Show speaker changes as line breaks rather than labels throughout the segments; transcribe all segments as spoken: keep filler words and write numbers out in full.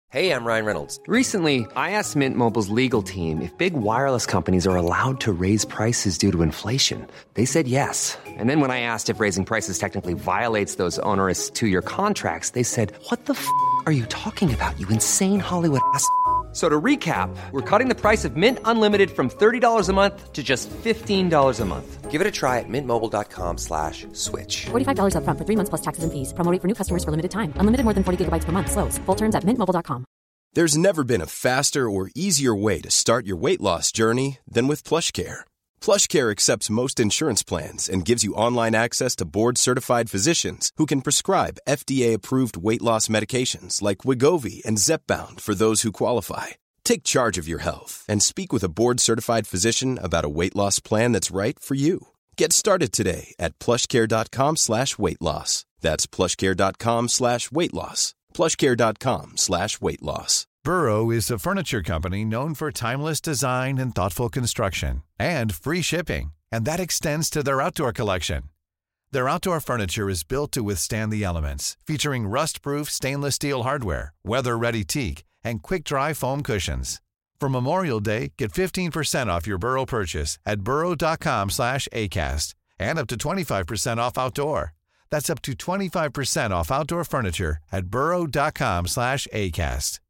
Hey, I'm Ryan Reynolds.
Recently, I asked Mint Mobile's legal team if big wireless companies are allowed to raise prices due to inflation. They said yes. And then when I asked if raising prices technically violates those onerous two-year contracts, they said, what the f*** are you talking about, you insane Hollywood ass f- So to recap, we're cutting the price of Mint Unlimited from thirty dollars a month to just fifteen dollars a month.
Give it a try at mintmobile.com slash switch.
forty-five dollars up front for three months plus taxes and fees. Promo rate for new customers for limited time. Unlimited more than forty gigabytes per month. Slows full terms at mint mobile dot com.
There's never been a faster or easier way to start your weight loss journey than with PlushCare. PlushCare accepts most insurance plans and gives you online access to board-certified physicians who can prescribe F D A-approved weight loss medications like Wegovy and Zepbound for those who qualify. Take charge of your health and speak with a board-certified physician about a weight loss plan that's right for you. Get started today at plushcare.com slash weight loss. That's plushcare.com slash weight loss. plushcare.com slash weight loss.
Burrow is a furniture company known for timeless design and thoughtful construction and free shipping, and that extends to their outdoor collection. Their outdoor furniture is built to withstand the elements, featuring rust-proof stainless steel hardware, weather-ready teak, and quick-dry foam cushions. For Memorial Day, get fifteen percent off your Burrow purchase at burrow.com slash ACAST and up to twenty-five percent off outdoor. That's up to twenty-five percent off outdoor furniture at burrow.com slash ACAST.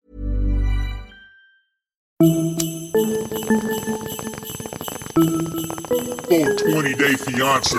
twenty day fiance.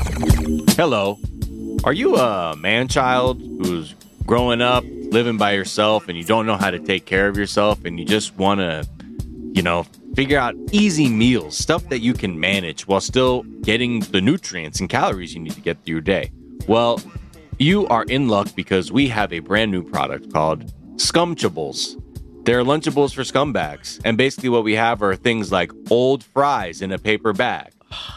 Hello. Are you a man-child who's growing up, living by yourself, and you don't know how to take care of yourself, and you just want to, you know, figure out easy meals, stuff that you can manage while still getting the nutrients and calories you need to get through your day? Well, you are in luck because we have a brand new product called Scumchables. They're Lunchables for scumbags. And basically what we have are things like old fries in a paper bag,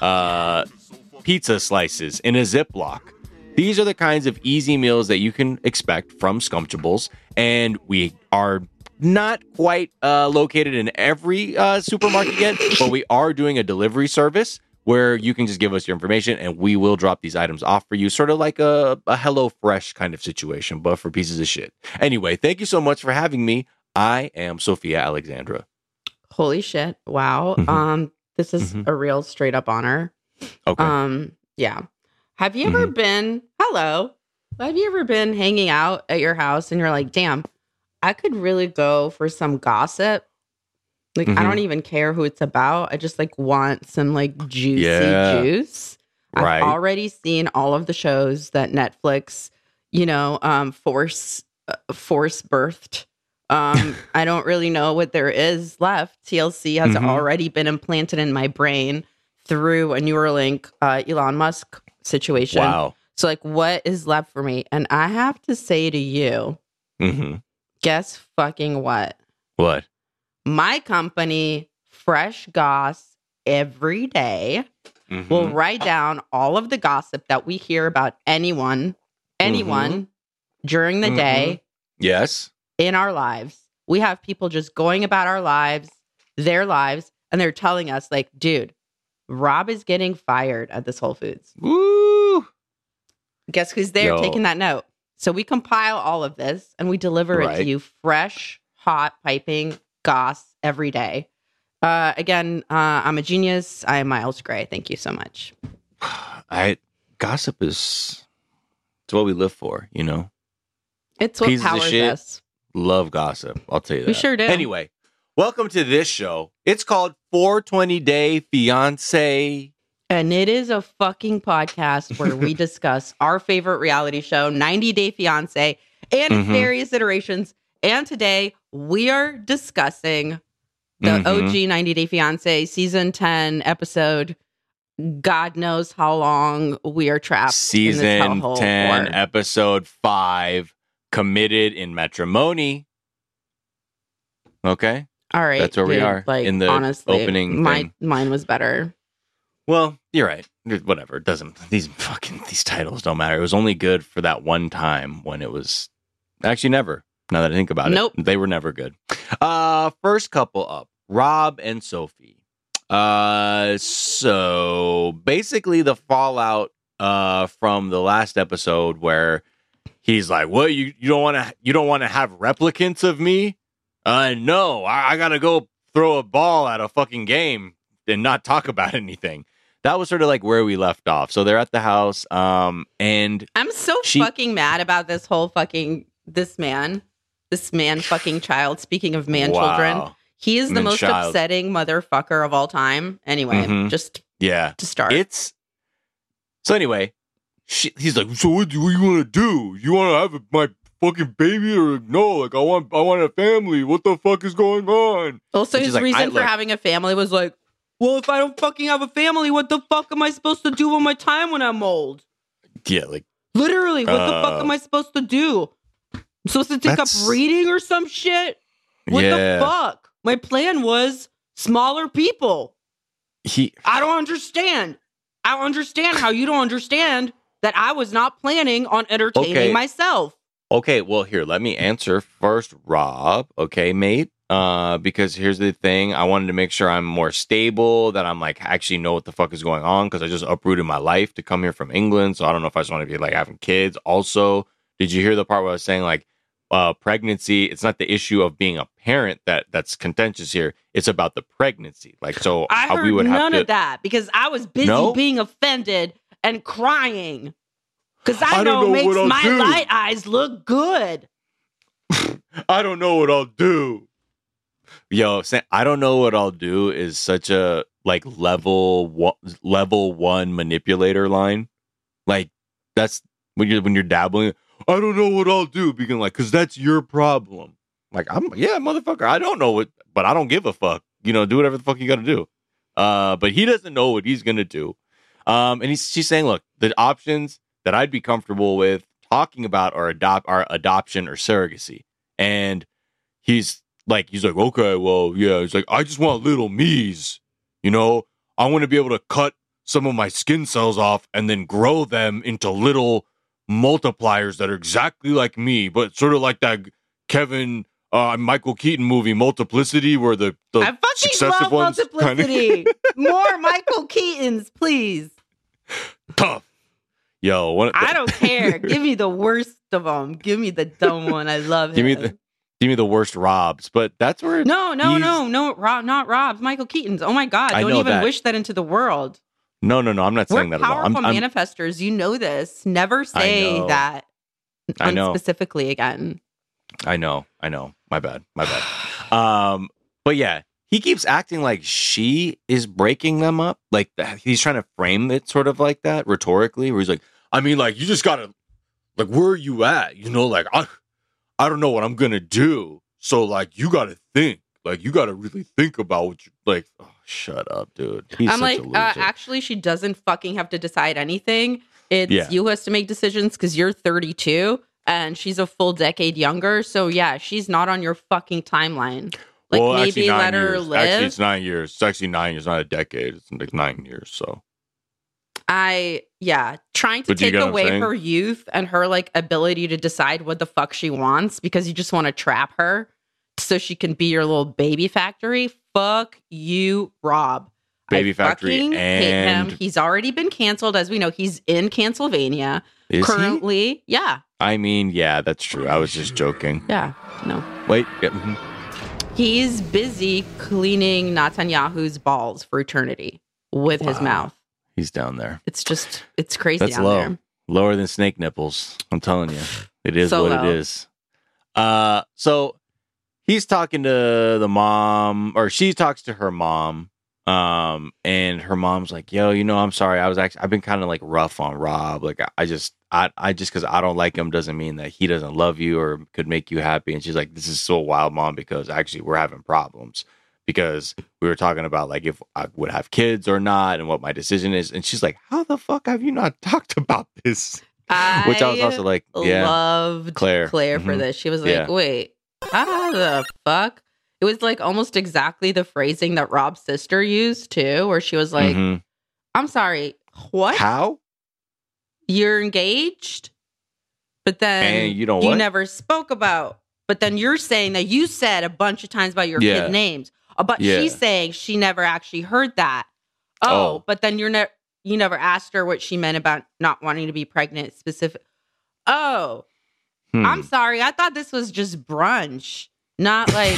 uh, pizza slices in a Ziploc. These are the kinds of easy meals that you can expect from Scumchables. And we are not quite uh, located in every uh, supermarket yet, but we are doing a delivery service where you can just give us your information and we will drop these items off for you, sort of like a, a HelloFresh kind of situation, but for pieces of shit. Anyway, thank you so much for having me. I am Sophia Alexandra.
Holy shit. Wow. Mm-hmm. Um, this is mm-hmm. a real straight up honor.
Okay.
Um, yeah. Have you ever mm-hmm. been, hello, have you ever been hanging out at your house and you're like, damn, I could really go for some gossip. Like, mm-hmm. I don't even care who it's about. I just like want some like juicy
yeah.
juice.
Right.
I've already seen all of the shows that Netflix, you know, um, force, uh, force birthed. Um, I don't really know what there is left. T L C has mm-hmm. already been implanted in my brain through a Neuralink uh, Elon Musk situation.
Wow.
So like, what is left for me? And I have to say to you,
mm-hmm.
guess fucking what?
What?
My company, Fresh Goss, every day mm-hmm. will write down all of the gossip that we hear about anyone, anyone mm-hmm. during the mm-hmm. day.
Yes.
In our lives. We have people just going about our lives, their lives, and they're telling us like, dude, Rob is getting fired at this Whole Foods.
Woo!
Guess who's there
Yo.
taking that note? So we compile all of this and we deliver
right.
it to you fresh, hot, piping goss every day. Uh, again, uh, I'm a genius. I am Miles Gray. Thank you so much.
I gossip is it's what we live for, you know?
It's what
Pieces
powers us.
Love gossip. I'll tell you that.
We sure do.
Anyway, welcome to this show. It's called four twenty day fiance.
And it is a fucking podcast where we discuss our favorite reality show, ninety day fiance, and mm-hmm. various iterations. And today we are discussing the mm-hmm. O G ninety day fiance season ten episode. God knows how long we are trapped
season
in this
ten,
war.
Episode five. Committed in matrimony. Okay.
All right.
That's where
dude,
we are
like,
in the
honestly,
opening
my,
thing.
Mine was better.
Well, you're right. Whatever. It doesn't, these fucking, these titles don't matter. It was only good for that one time when it was actually never. Now that I think about
nope.
it, they were never good. Uh, first couple up, Rob and Sophie. Uh, so basically the fallout uh, from the last episode where he's like, "What? You you don't want to you don't want to have replicants of me? Uh, no, I, I gotta go throw a ball at a fucking game and not talk about anything." That was sort of like where we left off. So they're at the house, um, and
I'm so
she,
fucking mad about this whole fucking this man, this man fucking child. Speaking of man
wow.
children, he is the
Man
most
child.
upsetting motherfucker of all time. Anyway,
Mhm.
just
yeah,
to start,
it's so anyway. She, he's like, "So what do you want to do? You want to have a, my fucking baby or no? Like I want I want a family. What the fuck is going on?"
also
And she's
his
like,
reason
I,
for
look,
having a family was like, well, if I don't fucking have a family, what the fuck am I supposed to do with my time when I'm old?
yeah, like
Literally, what
uh,
the fuck am I supposed to do? I'm supposed to take up
that's-
reading or some shit? What
yeah.
the fuck? My plan was smaller people.
he.
I don't understand. I don't understand how you don't understand that I was not planning on entertaining
Okay.
myself.
Okay, well, here, let me answer first, Rob. Okay, mate. Uh, because here's the thing. I wanted to make sure I'm more stable, that I'm like actually know what the fuck is going on, because I just uprooted my life to come here from England. So I don't know if I just want to be like having kids. Also, did you hear the part where I was saying like uh, pregnancy? It's not the issue of being a parent that that's contentious here. It's about the pregnancy. Like, so
I
uh,
heard
we would have
none
to,
of that because I was busy
No?
being offended and crying. Because I,
I don't
know
know
it makes
what I'll
my
do.
light eyes look good.
I don't know what I'll do. Yo, say, I don't know what I'll do is such a like level one, level one manipulator line. Like that's when you're when you're dabbling. I don't know what I'll do. Being like, because that's your problem. Like I'm yeah, motherfucker. I don't know what, but I don't give a fuck. You know, do whatever the fuck you got to do. Uh, but he doesn't know what he's gonna do. Um, and he's she's saying, look, the options that I'd be comfortable with talking about are adopt are adoption or surrogacy. And he's like, he's like, okay, well, yeah. He's like, I just want little me's, you know. I want to be able to cut some of my skin cells off and then grow them into little multipliers that are exactly like me, but sort of like that Kevin, uh, Michael Keaton movie Multiplicity, where the, the
I fucking
successive
love
ones
Multiplicity. More Michael Keatons, please.
tough. Yo, what,
I don't care. Give me the worst of them. Give me the dumb one. I love it.
give me the give me the worst Robs, but that's where
No, no,
he's-
no, no, Rob, not Rob's. Michael Keaton's. Oh my God.
I
Don't
know
even
that.
wish that into the world.
No, no, no. I'm not
We're
saying that at all.
powerful
I'm, I'm,
manifestors. You know this. Never say
know.
that
I know.
unspecifically again.
I know, I know. My bad, my bad. Um, but yeah, he keeps acting like she is breaking them up. Like th- he's trying to frame it sort of like that rhetorically, where he's like, I mean, like you just gotta, like, where are you at? You know, like I, I don't know what I'm gonna do. So like, you gotta think. Like you gotta really think about what you like. Oh, shut up, dude. He's
I'm
such
like,
a
uh,
loser.
actually, she doesn't fucking have to decide anything. It's
Yeah.
you who has to make decisions because you're thirty-two and she's a full decade younger. So yeah, she's not on your fucking timeline. Like
well, actually,
maybe
nine
let her
years.
live.
Actually, it's nine years. It's actually nine years, not a decade. It's like nine years. So
I yeah, trying to
But do you
take
get what I'm
away
saying?
her youth and her like ability to decide what the fuck she wants because you just want to trap her so she can be your little baby factory. Fuck you, Rob.
Baby
I
factory
fucking hate
and-
him. He's already been canceled, as we know. He's in Pennsylvania
is he?
currently. Yeah,
I mean, yeah, that's true. I was just joking.
yeah. No,
Wait. Yeah, mhm.
he's busy cleaning Netanyahu's balls for eternity with his
Wow.
mouth.
He's down there.
It's just, it's crazy
That's
down
low.
there.
Lower than snake nipples. I'm telling you. It is
So
what
low.
it is. Uh so he's talking to the mom, or she talks to her mom. Um, and her mom's like, yo, you know, I'm sorry. I was actually I've been kind of like rough on Rob. Like I, I just I I just because I don't like him doesn't mean that he doesn't love you or could make you happy. And she's like, this is so wild, mom, because actually we're having problems. Because we were talking about like if I would have kids or not and what my decision is. And she's like, how the fuck have you not talked about this?
I
Which I was also like, yeah,
loved
Claire.
Claire, for
Mhm.
this. She was like,
Yeah.
wait, how the fuck? It was like almost exactly the phrasing that Rob's sister used too, where she was like,
Mhm.
I'm sorry, what?
How?
You're engaged? But then
And you know
you
what?
never spoke about. But then you're saying that you said a bunch of times about your
Yeah.
kid names. Uh, But
Yeah.
she's saying she never actually heard that. Oh,
Oh.
but then you're ne- you never asked her what she meant about not wanting to be pregnant specific. Oh,
Hmm.
I'm sorry. I thought this was just brunch, not like.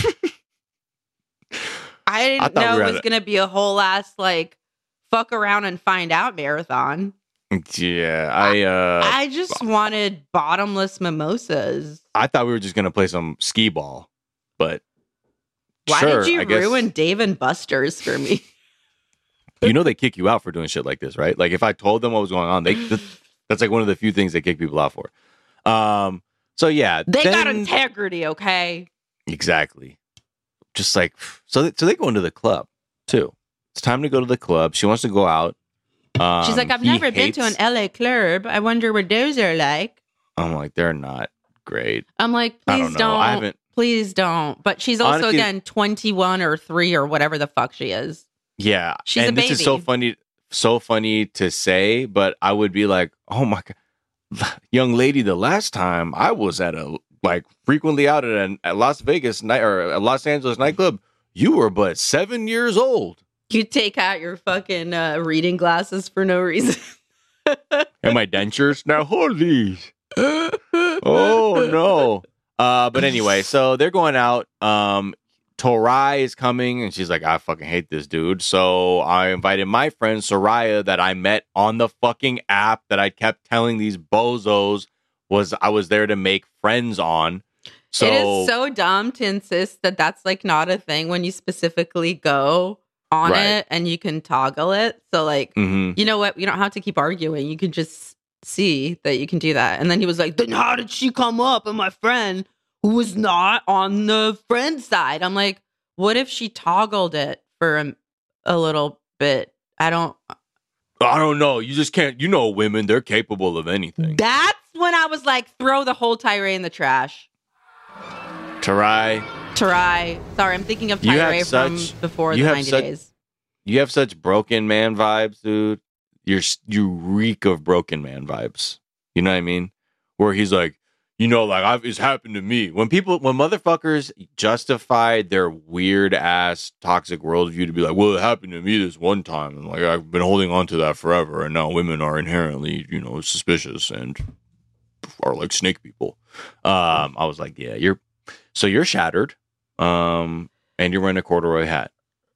I didn't
I thought
know
we were
it
at
was
a-
going to be a whole ass like fuck around and find out marathon.
Yeah, I uh, I,
I just wanted bottomless mimosas.
thought we were just gonna play some skee ball, but
Why
sure,
did you
I guess,
ruin Dave and Buster's for me?
You know they kick you out for doing shit like this, right? Like if I told them what was going on, they that's like one of the few things they kick people out for. Um, so yeah,
They
then,
got integrity, okay?
exactly. Just like so, they, so they go into the club too. It's time to go to the club. She wants to go out. Um,
She's like, I've
he
never been to an
hates-
L A club. I wonder what those are like.
I'm like, they're not great.
I'm like,
I
please
don't know.
don't.
I haven't-
Please don't. But she's also,
Honestly-
again, twenty-one or three or whatever the fuck she is.
Yeah,
She's a
and this is so
baby.
funny, so funny to say, but I would be like, oh my god, young lady, the last time I was at a like frequently out at a, a Las Vegas night or a Los Angeles nightclub, you were but seven years old.
You take out your fucking uh, reading glasses for no reason.
And my dentures now hold these. Oh no. Uh, but anyway, so they're going out. Um, Torai is coming, and she's like, I fucking hate this dude. So I invited my friend Soraya that I met on the fucking app that I kept telling these bozos was I was there to make friends on. So
it is so dumb to insist that that's like not a thing when you specifically go on
Right.
it and you can toggle it. So like,
Mhm.
you know what? You don't have to keep arguing. You can just see that you can do that. And then he was like, then how did she come up and my friend who was not on the friend side? I'm like, what if she toggled it for a, a little bit? I don't.
I don't know. You just can't. You know, women, they're capable of anything.
That's when I was like, throw the whole tirade in the trash.
Torai,
Tarai. Sorry, I'm thinking of
You have
Tirade from
such-
before
you
the
have
ninety
such-
days.
you have such broken man vibes, dude. You're s- you reek of broken man vibes. You know what I mean? Where he's like, you know, like I've, it's happened to me. When people, when motherfuckers justify their weird ass toxic worldview to be like, well, it happened to me this one time, and like I've been holding on to that forever, and now women are inherently, you know, suspicious and are like snake people. Um, I was like, yeah, you're so you're shattered, um, and you're wearing a corduroy hat.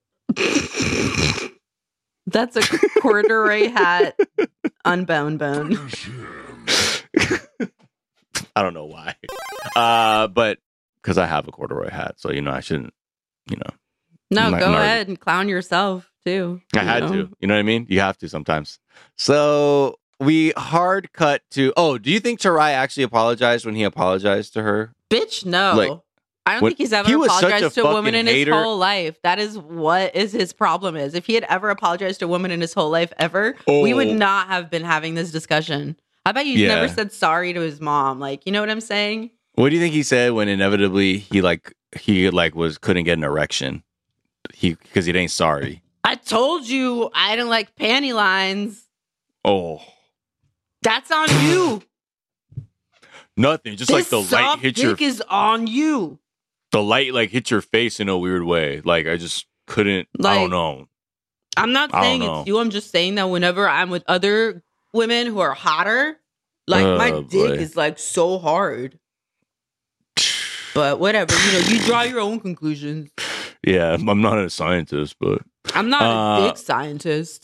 That's a corduroy hat, unbound bone.
I don't know why, uh, but because I have a corduroy hat, so you know I shouldn't. You know,
No,
Not-
go
not-
ahead and clown yourself too.
I
you
had
know?
to. You know what I mean? You have to sometimes. So we hard cut to. Oh, do you think Tarai actually apologized when he apologized to her?
Bitch, no.
Like,
I don't
when-
think he's ever
he was such a
apologized to a woman
fucking
in
hater.
his whole life. That is what is his problem is. If he had ever apologized to a woman in his whole life ever, we would
Oh.
not have been having this discussion. I bet you
Yeah.
never said sorry to his mom. Like, you know what I'm saying?
What do you think he said when inevitably he like he like was couldn't get an erection? He because he ain't sorry.
I told you I didn't like panty lines.
Oh,
That's on you.
nothing. Just like the
This
light
soft
hit your
dick is on you.
the light like hit your face in a weird way. Like I just couldn't. I
Like-
don't know.
I'm not
I don't
saying
know.
it's you. I'm just saying that whenever I'm with other women who are hotter, like my
Oh,
dick
boy.
is like so hard. But whatever, you know, you draw your own conclusions.
Yeah, I'm not a scientist, but
I'm not
Uh,
a dick scientist.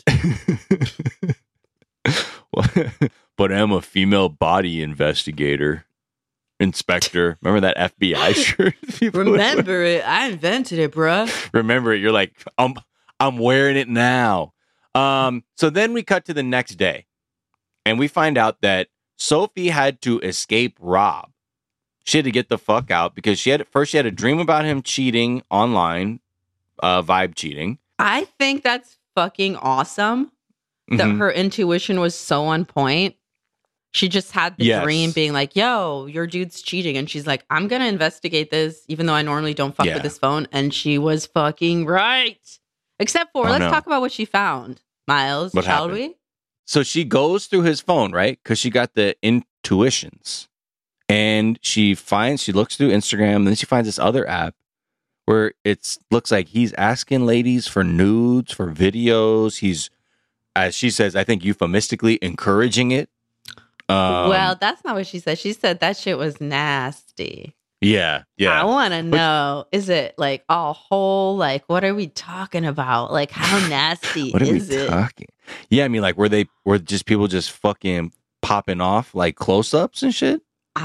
but I'm a female body investigator, inspector. Remember that F B I shirt? people would wear?
Remember it. I invented it, bruh.
Remember it. You're like, I'm, I'm wearing it now. Um. So then we cut to the next day, and we find out that Sophie had to escape Rob. She had to get the fuck out because she had first she had a dream about him cheating online, uh, vibe cheating.
I think that's fucking awesome that
Mhm.
her intuition was so on point. She just had the
Yes.
dream being like, yo, your dude's cheating. And she's like, I'm going to investigate this, even though I normally don't fuck
Yeah.
with this phone. And she was fucking right. Except for,
Oh,
let's
no.
talk about what she found, Miles,
What
shall
happened?
we?
So she goes through his phone, right? Because she got the intuitions. And she finds, she looks through Instagram, and then she finds this other app where it's looks like he's asking ladies for nudes, for videos. He's, as she says, I think euphemistically encouraging it. Um,
well, that's not what she said. She said that shit was nasty.
yeah, yeah.
I want to know, is it like all whole? Like, what are we talking about? Like, how nasty
What are
is
we
it?
talking? Yeah, I mean, like, were they were just people just fucking popping off like close ups and shit?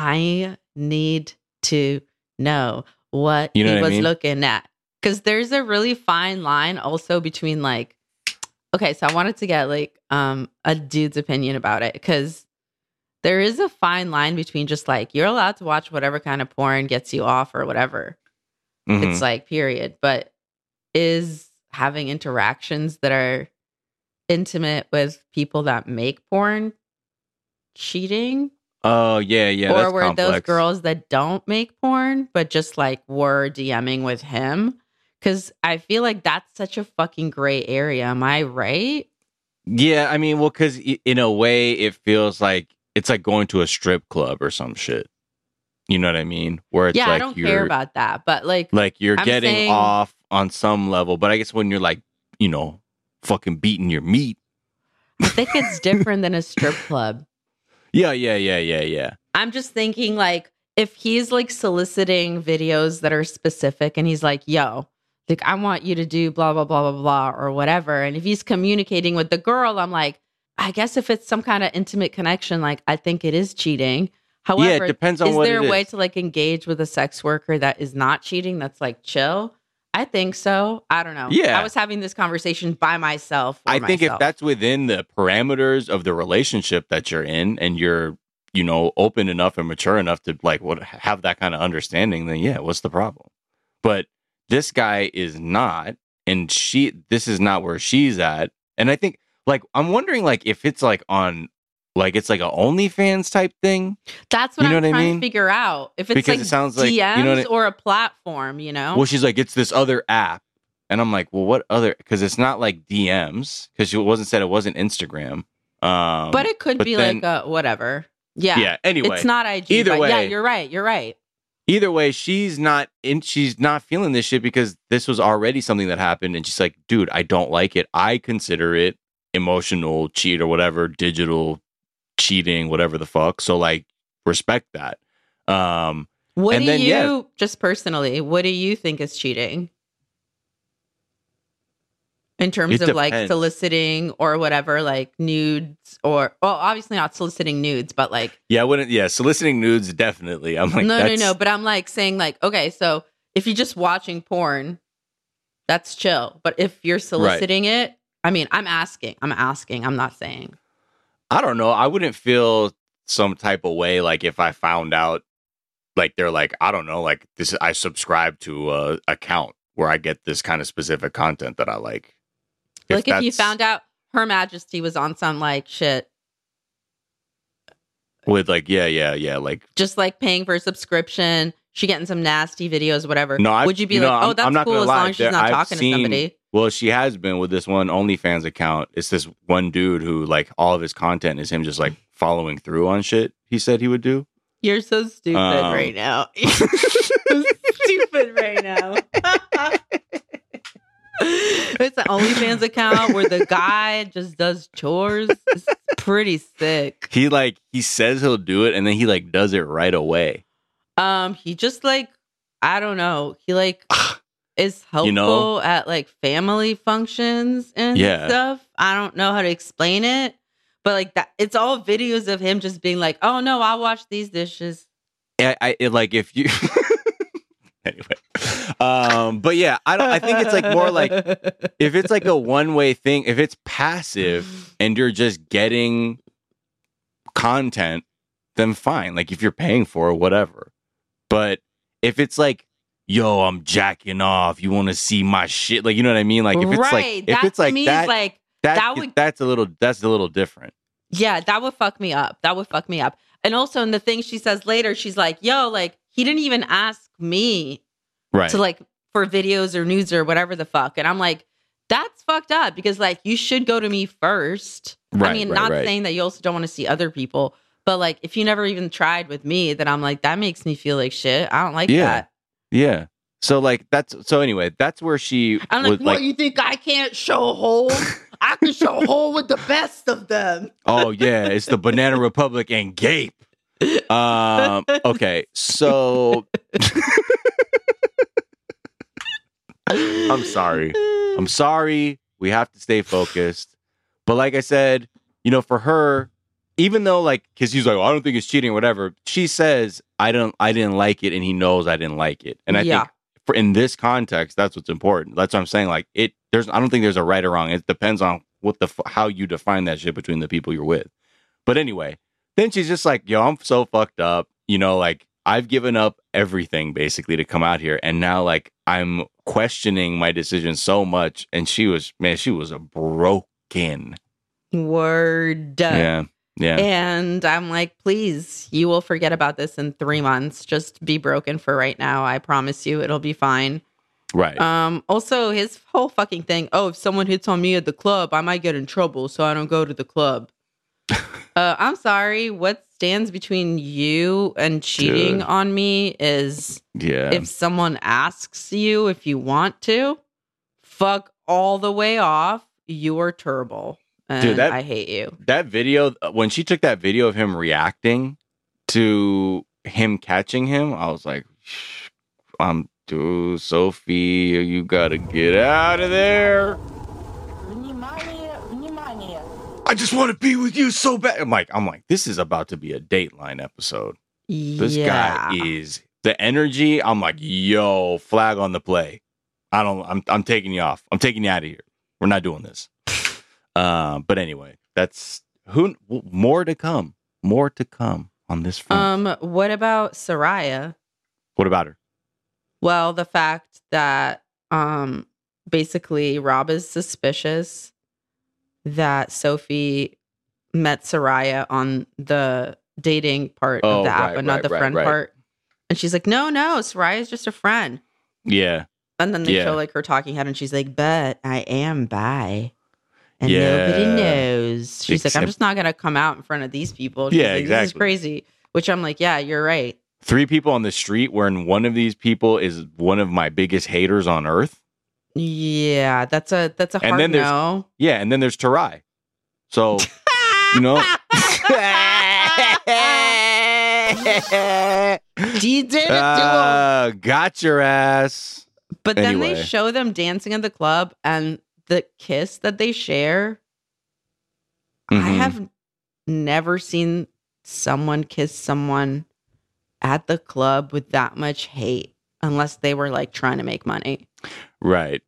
I need to know what
You know
he
what I
was
mean?
looking at. Because there's a really fine line also between like, okay, so I wanted to get like um a dude's opinion about it. Because there is a fine line between just like, you're allowed to watch whatever kind of porn gets you off or whatever.
Mhm.
It's like, period. But is having interactions that are intimate with people that make porn cheating?
Oh yeah, yeah.
or
that's
were those
complex.
girls that don't make porn but just like were DMing with him? Because I feel like that's such a fucking gray area. Am I right?
Yeah, I mean, well, because in a way, it feels like it's like going to a strip club or some shit. You know what I mean? Where it's
yeah,
like
I don't
you're
care about that. But like,
like you're
I'm
getting
saying-
off on some level, but I guess when you're like, you know, fucking beating your meat.
I think it's different than a strip club.
Yeah, yeah, yeah, yeah, yeah.
I'm just thinking like, if he's like soliciting videos that are specific and he's like, yo, like, I want you to do blah, blah, blah, blah, blah, or whatever. And if he's communicating with the girl, I'm like, I guess if it's some kind of intimate connection, like, I think it is cheating. However,
it depends on
is
what
there
it
a way
is.
to like engage with a sex worker that is not cheating? That's like chill. I think so. I don't know.
Yeah.
I was having this conversation by myself. for
I think if
myself.
that's within the parameters of the relationship that you're in and you're, you know, open enough and mature enough to like what have that kind of understanding, then yeah, what's the problem? But this guy is not, and she this is not where she's at. And I think like I'm wondering like if it's like on like it's like a OnlyFans type thing.
That's what
You know
I'm
what I
trying
mean?
to figure out. If it's
Because
like
it sounds like-
D Ms
you know what I-
or a platform, you know?
Well, she's like, it's this other app. And I'm like, well, what other? Because it's not like D Ms. Because she wasn't said it wasn't Instagram. Um,
but it could
but
be
then-
like a whatever. Yeah.
Yeah. Anyway,
It's not I G.
either
but
way-
yeah, you're right. You're right.
either way, she's not in. She's not feeling this shit because this was already something that happened, and she's like, dude, I don't like it. I consider it emotional cheat or whatever, digital cheating, whatever the fuck. So like, respect that. Um,
What
And
do
then,
you,
yeah.
just personally, what do you think is cheating? In terms
It
of like
depends.
soliciting or whatever, like nudes or, well, obviously not soliciting nudes, but like,
yeah, I wouldn't. Yeah, soliciting nudes definitely. I'm like,
no, no,
that's,
no. But I'm like saying like, okay, so if you're just watching porn, that's chill. But if you're soliciting it, I mean, I'm asking, I'm asking, I'm not saying.
I don't know. I wouldn't feel some type of way like if I found out, like they're like, I don't know, like this. I subscribe to a account where I get this kind of specific content that I like.
Like if you
that's
found out Her Majesty was on some like shit,
with like, yeah, yeah, yeah, like
just like paying for a subscription, she getting some nasty videos, whatever.
no, I,
would you be
you
like,
know,
oh,
I'm-
that's
I'm not
cool
gonna
as
lie.
long as she's
There-
not
I've
talking
seen-
to somebody?
Well, she has been with this one OnlyFans account. It's this one dude who like all of his content is him just like following through on shit he said he would do.
You're so stupid
Um,
right now. You're so stupid right now. It's an OnlyFans account where the guy just does chores. It's pretty sick.
He like he says he'll do it and then he like does it right away.
Um, he just like, I don't know. He like is helpful
You know?
at like family functions and
Yeah.
stuff. I don't know how to explain it, but like that, it's all videos of him just being like, "Oh no, I'll wash these dishes."
I, I it, like if you anyway. Um, but yeah, I don't. I think it's like more like if it's like a one way thing. If it's passive and you're just getting content, then fine. Like if you're paying for it, whatever. But if it's like, yo, I'm jacking off. You want to see my shit? Like you know what I mean? Like if it's
right.
like
that
if it's
to
like
me
that,
is like
that,
that would-
that's a little that's a little different.
yeah, that would fuck me up. That would fuck me up. And also in the thing she says later, she's like, "Yo, like he didn't even ask me
Right.
to like for videos or nudes or whatever the fuck." And I'm like, that's fucked up because like you should go to me first. I
Right,
mean,
right,
not
right.
saying that you also don't want to see other people, but like if you never even tried with me, then I'm like, that makes me feel like shit. I don't like
Yeah.
that.
Yeah. So like that's so anyway, that's where she
I'm
was
like, what, you think I can't show hole? I can show hole with the best of them.
Oh yeah, it's the Banana Republic and Gape. Um okay, so I'm sorry. I'm sorry. We have to stay focused. But like I said, you know, for her, even though like, because he's like, oh, I don't think it's cheating or whatever. She says, I don't, I didn't like it, and he knows I didn't like it. And I
Yeah.
think for in this context, that's what's important. That's what I'm saying. Like it, there's, I don't think there's a right or wrong. It depends on what the how you define that shit between the people you're with. But anyway, then she's just like, yo, I'm so fucked up. You know, like I've given up everything basically to come out here, and now like I'm questioning my decision so much. And she was, man, she was a broken.
Word.
Yeah. Yeah.
And I'm like, please, you will forget about this in three months. Just be broken for right now. I promise you it'll be fine.
Right.
Um, also, his whole fucking thing, oh, if someone hits on me at the club, I might get in trouble, so I don't go to the club. uh, I'm sorry. What stands between you and cheating
Dude.
on me is
Yeah.
if someone asks you if you want to, fuck all the way off. You're terrible. And
Dude, that-
I hate you.
That video, when she took that video of him reacting to him catching him, I was like, Shh, I'm dude, Sophie, you gotta get out of there. I just want to be with you so bad. I'm like, I'm like, this is about to be a Dateline episode. This
yeah.
guy is the energy. I'm like, yo, flag on the play. I don't. I'm. I'm taking you off. I'm taking you out of here. We're not doing this. Uh, but anyway, that's who. More to come. More to come on this front.
Um, what about Soraya?
What about her?
Well, the fact that um basically Rob is suspicious that Sophie met Soraya on the dating part
Oh,
of the app
right,
and not
right,
the
right,
friend
right.
part. And she's like, no, no, Soraya's just a friend.
Yeah.
And then they
Yeah.
show like her talking head and she's like, but I am bi. And
Yeah.
nobody knows. She's like, I'm
Except-
just not going to come out in front of these people. She's
Yeah,
like, This is
exactly.
crazy. Which I'm like, yeah, you're right.
Three people on the street, wherein one of these people is one of my biggest haters on earth.
Yeah, that's a that's a
And
hard
then there's-
no.
Yeah, and then there's Tarai. So, you know.
He did it to him.
Uh, got your ass.
But then they
anyway.
show them dancing at the club and the kiss that they share. I
Mhm.
have never seen someone kiss someone at the club with that much hate, unless they were like trying to make money.
Right.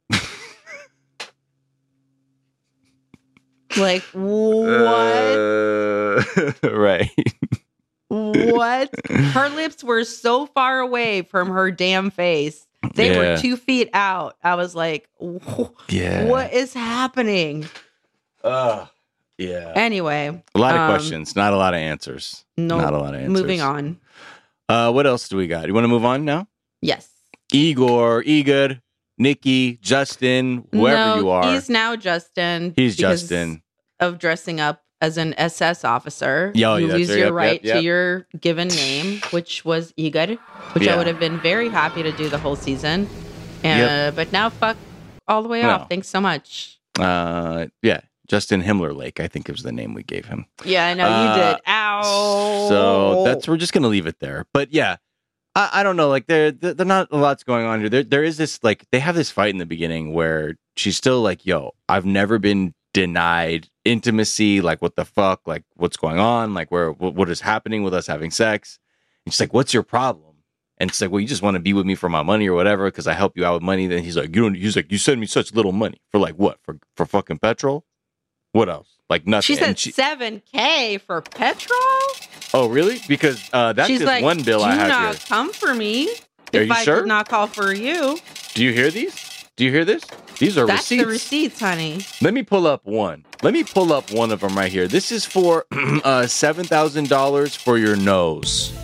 Like, what?
Uh, right.
What? Her lips were so far away from her damn face. They
Yeah.
were two feet out. I was like, "Wh-
Yeah.
what is happening?
Uh, yeah.
Anyway,
A lot of
um,
questions, not a lot of answers.
no,
Not a lot of answers.
moving on.
Uh, what else do we got? You want to move on now?
Yes.
Igor, Igor, Nikki, Justin, whoever
no,
you are.
He's now Justin.
He's
because
Justin.
Of dressing up as an S S officer.
Yeah,
you
that's
lose
right.
your
Yep,
right
yep,
to
yep.
your given name, which was Igor, which
Yeah.
I would have been very happy to do the whole season. Uh, But now, fuck all the way
No.
off. Thanks so much.
Uh, yeah, Justin Himmler Lake, I think was the name we gave him.
Yeah, I know
Uh,
you did. Ow.
So that's we're just gonna leave it there. But yeah, I, I don't know. Like there, there, there not a lot's going on here. There, there is this like they have this fight in the beginning where she's still like, "Yo, I've never been denied intimacy. Like, what the fuck? Like, what's going on? Like, where what, what is happening with us having sex?" And she's like, "What's your problem?" And it's like, "Well, you just want to be with me for my money or whatever because I help you out with money." Then he's like, "You don't." He's like, "You send me such little money for like what? For for fucking petrol? What else? Like nothing."
She said
And she-
seven K for petrol?
"Oh, really? Because uh, that's
She's
just
like,
one bill
do
I have
not
here."
come for me
Are
if
you
I
sure?
did not call for you.
Do you hear these? Do you hear this? These are
That's
receipts.
the receipts, honey.
Let me pull up one. Let me pull up one of them right here. This is for uh, seven thousand dollars for your nose.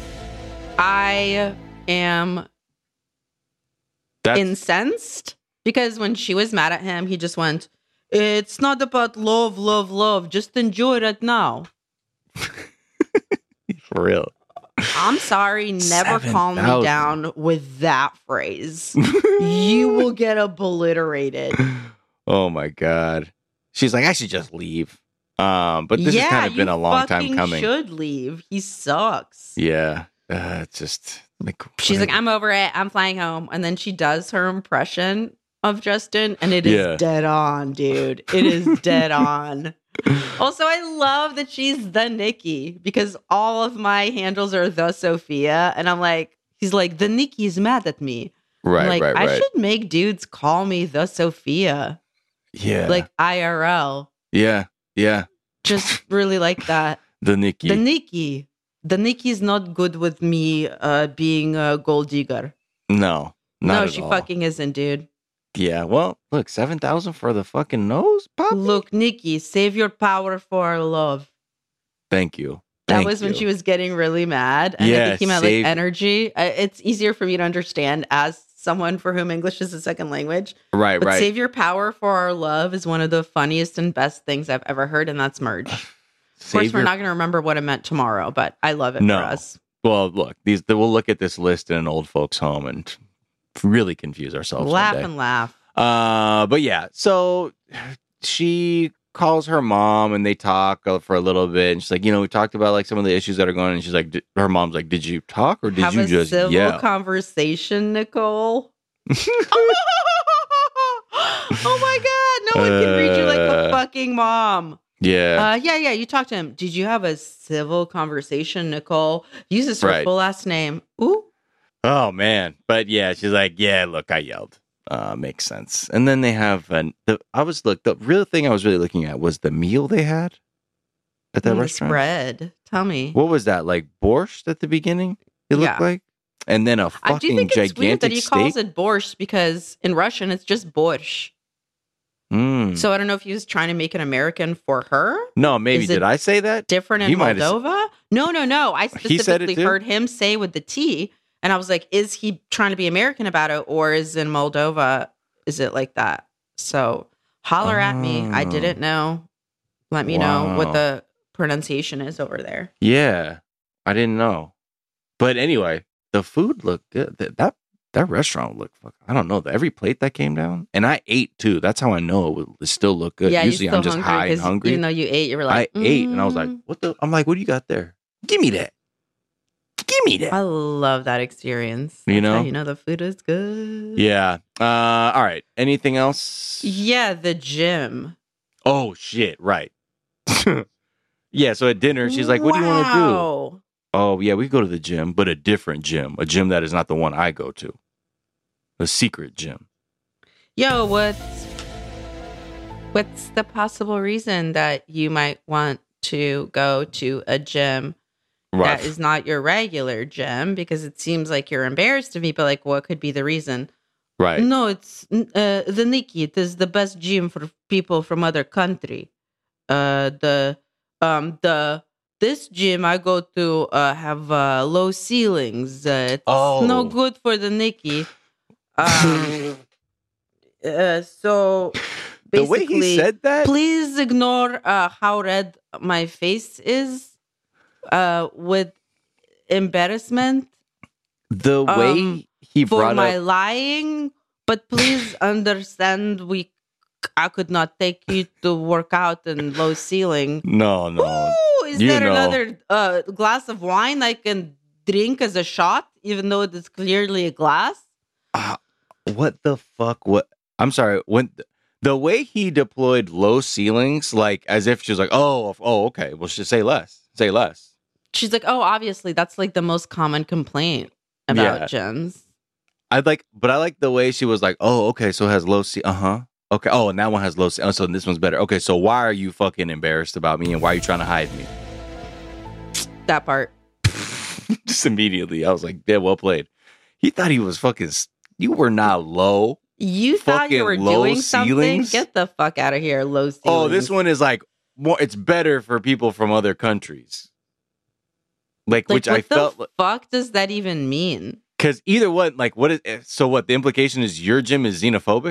I am
That's
incensed because when she was mad at him, he just went, "It's not about love, love, love. Just enjoy it now."
for real.
I'm sorry, never calm me
7,000.
down with that phrase. You will get obliterated.
Oh my God. She's like, I should just leave. Um, but this
yeah,
has kind of been
you
a long time
fucking
coming.
should leave. He sucks.
Yeah. Uh, it's just like
She's like, I'm over it. I'm flying home. And then she does her impression of Justin, and it is
Yeah.
dead on, dude. It is dead on. Also, I love that she's the Nikki because all of my handles are the Sophia. And I'm like, he's like, the Nikki's mad at me.
right,
I'm like,
right,
I
right.
should make dudes call me the Sophia,
Yeah.
like I R L.
yeah. Yeah.
Just really like that.
The Nikki.
The Nikki. The Nikki's not good with me uh, being a gold digger.
no. Not
no,
at
she
all.
fucking isn't, dude.
Yeah. Well, look, seven thousand for the fucking nose pop.
Look, Nikki, save your power for our love.
Thank you.
That
Thank
was when
you.
she was getting really mad. And I
Yeah,
think he meant
save-
like energy. I- It's easier for me to understand as someone for whom English is a second language.
Right,
But
right.
save your power for our love is one of the funniest and best things I've ever heard, and that's merge. Of course,
Save
we're
your-
not going to remember what it meant tomorrow, but I love it
No.
for us.
Well, look, these we'll look at this list in an old folks' home and really confuse ourselves.
Laugh
one day.
and laugh.
Uh, but yeah, so she calls her mom and they talk uh, for a little bit. And she's like, you know, we talked about like some of the issues that are going on. And she's like, di- her mom's like, did you talk or did
Have
you
a
just
civil
yell?
conversation, Nicole. Oh my God. No one can read you like a
Uh,
fucking mom.
yeah.
Uh, yeah, yeah. You talked to him. Did you have a civil conversation, Nicole? Uses her
Right.
full last name. Ooh.
Oh man. But yeah, she's like, yeah, look, I yelled. Uh, makes sense. And then they have an, the, I was look, the real thing I was really looking at was the meal they had at that
Mm, the
restaurant.
spread. Tell me.
What was that? Like borscht at the beginning? It looked
Yeah.
like? And then a
I do
fucking
think it's weird
gigantic
that he
steak.
calls it borscht because in Russian it's just borsch.
Mm.
So I don't know if he was trying to make it American for her.
No, maybe.
Is it
Did I say that?
Different in
He might have
Moldova? No, no, no. I
He said it
specifically
too?
heard him say with the T, and I was like, is he trying to be American about it, or is in Moldova, is it like that? So holler at me. I
Oh.
didn't know. Let me know
Wow.
what the pronunciation is over there.
Yeah, I didn't know. But anyway, the food looked good. That that, that restaurant looked. Fuck, I don't know. Every plate that came down, and I ate too. That's how I know it, would, it still looked good.
Yeah,
Usually,
you still
I'm just
hungry
high and
'cause
hungry.
Even though you ate, you were like,
I ate, and I was like,
"Mm."
"What the?" I'm like, "What do you got there? Give me that. Give me that."
I love that experience.
You
That's how
know?
you know the food is good.
Yeah. Uh, all right. Anything else?
Yeah, the gym.
Oh shit! Right. Yeah. So at dinner, she's like, "What do you want to do?"
Wow.
Oh yeah, we go to the gym, but a different gym, a gym that is not the one I go to, a secret gym.
Yo, what's what's the possible reason that you might want to go to a gym that is not your regular gym? Because it seems like you're embarrassed to me, but like, what could be the reason?
Right.
No, it's uh, the Nikki. It is the best gym for people from other country. Uh, the um the this gym I go to uh, have uh, low ceilings. Uh, it's
Oh.
no good for the Nikki. Um, uh, so
The way
basically,
he said that,
please ignore uh, how red my face is uh, with embarrassment
the
um,
way he
for
brought
my
up,
lying. But please understand, we I could not take you to work out in low ceiling.
no, no,
Ooh, is
you
there
know.
another uh, glass of wine I can drink as a shot, even though it is clearly a glass?
what the fuck? What? I'm sorry. When the way he deployed low ceilings, like as if she's like, oh, oh, okay, well, just say less, say less.
She's like, oh, obviously, that's like the most common complaint about
Yeah.
gyms.
I like, but I like the way she was like, oh, okay, so it has low C. Uh huh. Okay. Oh, and that one has low C. Oh, so this one's better. Okay, so why are you fucking embarrassed about me, and why are you trying to hide me?
That part.
Just immediately, I was like, yeah, well played. He thought he was fucking. You were not low.
You thought you
Fucking
were
low
doing something?
ceilings?
Get the fuck out of here, low ceilings.
Oh, this one is like more. It's better for people from other countries. Like,
Like,
which
what
I
the
felt
fuck does that even mean?
because either one, like, what is so? What the implication is? Your gym is xenophobic.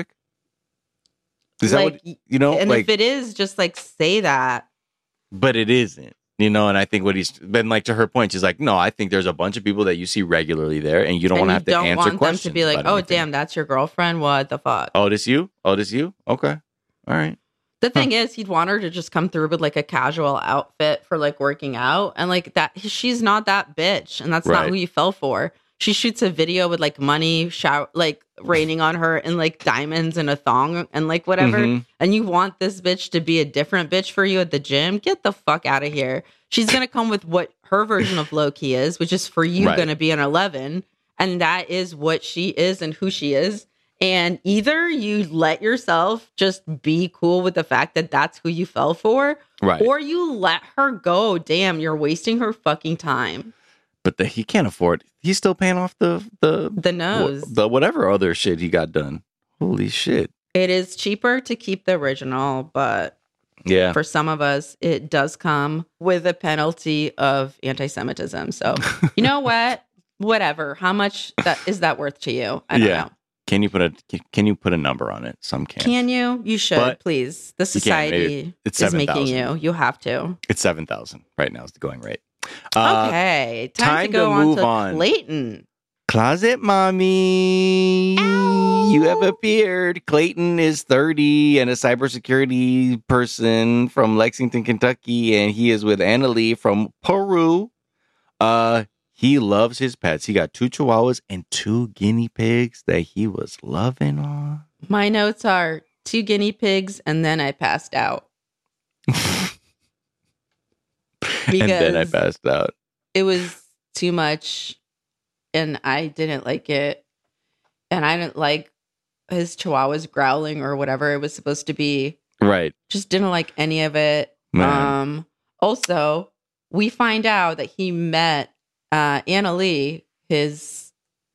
Is that
Like,
what you know?
And
like,
if it is, just like say that.
but it isn't. You know, and I think what he's been like to her point, she's like, no, I think there's a bunch of people that you see regularly there, and you don't want to have to answer
don't want
questions.
them to be like,
about
oh,
anything.
damn, that's your girlfriend? What the fuck?
Oh, this you? Oh, this you? Okay. All right.
The thing is, he'd want her to just come through with like a casual outfit for like working out. And like that, she's not that bitch. And that's
Right.
not who you fell for. She shoots a video with like money shower, like raining on her and like diamonds and a thong and like whatever.
Mhm.
And you want this bitch to be a different bitch for you at the gym? Get the fuck out of here. She's going to come with what her version of low key is, which is for you
Right.
going to be an eleven. And that is what she is and who she is. And either you let yourself just be cool with the fact that that's who you fell for,
Right.
or you let her go. Damn, you're wasting her fucking time.
But the, he can't afford. He's still paying off the the
The nose.
wh- the whatever other shit he got done. Holy shit.
It is cheaper to keep the original, but
Yeah.
for some of us, it does come with a penalty of anti-Semitism. So you know what? Whatever. How much that is that worth to you? I don't
Yeah.
know.
Can you put a can you put a number on it? Some can.
Can you? You should,
But
please. The
you can't. Maybe
society
it's
is making
seven thousand.
you. You have to.
It's seven thousand right now is the going rate. Uh,
Okay. Time,
time
to go
to
on
move
to
on.
Clayton.
Closet mommy, you have appeared. Clayton is thirty and a cybersecurity person from Lexington, Kentucky, and he is with Annalie from Peru. Uh, he loves his pets. He got two chihuahuas and two guinea pigs that he was loving on.
My notes are two guinea pigs, and then I passed out.
And then I
Because
passed out.
it was too much, and I didn't like it. And I didn't like his chihuahuas growling or whatever it was supposed to be.
Right.
Just didn't like any of it.
Man.
Um, also, we find out that he met uh, Annalie, his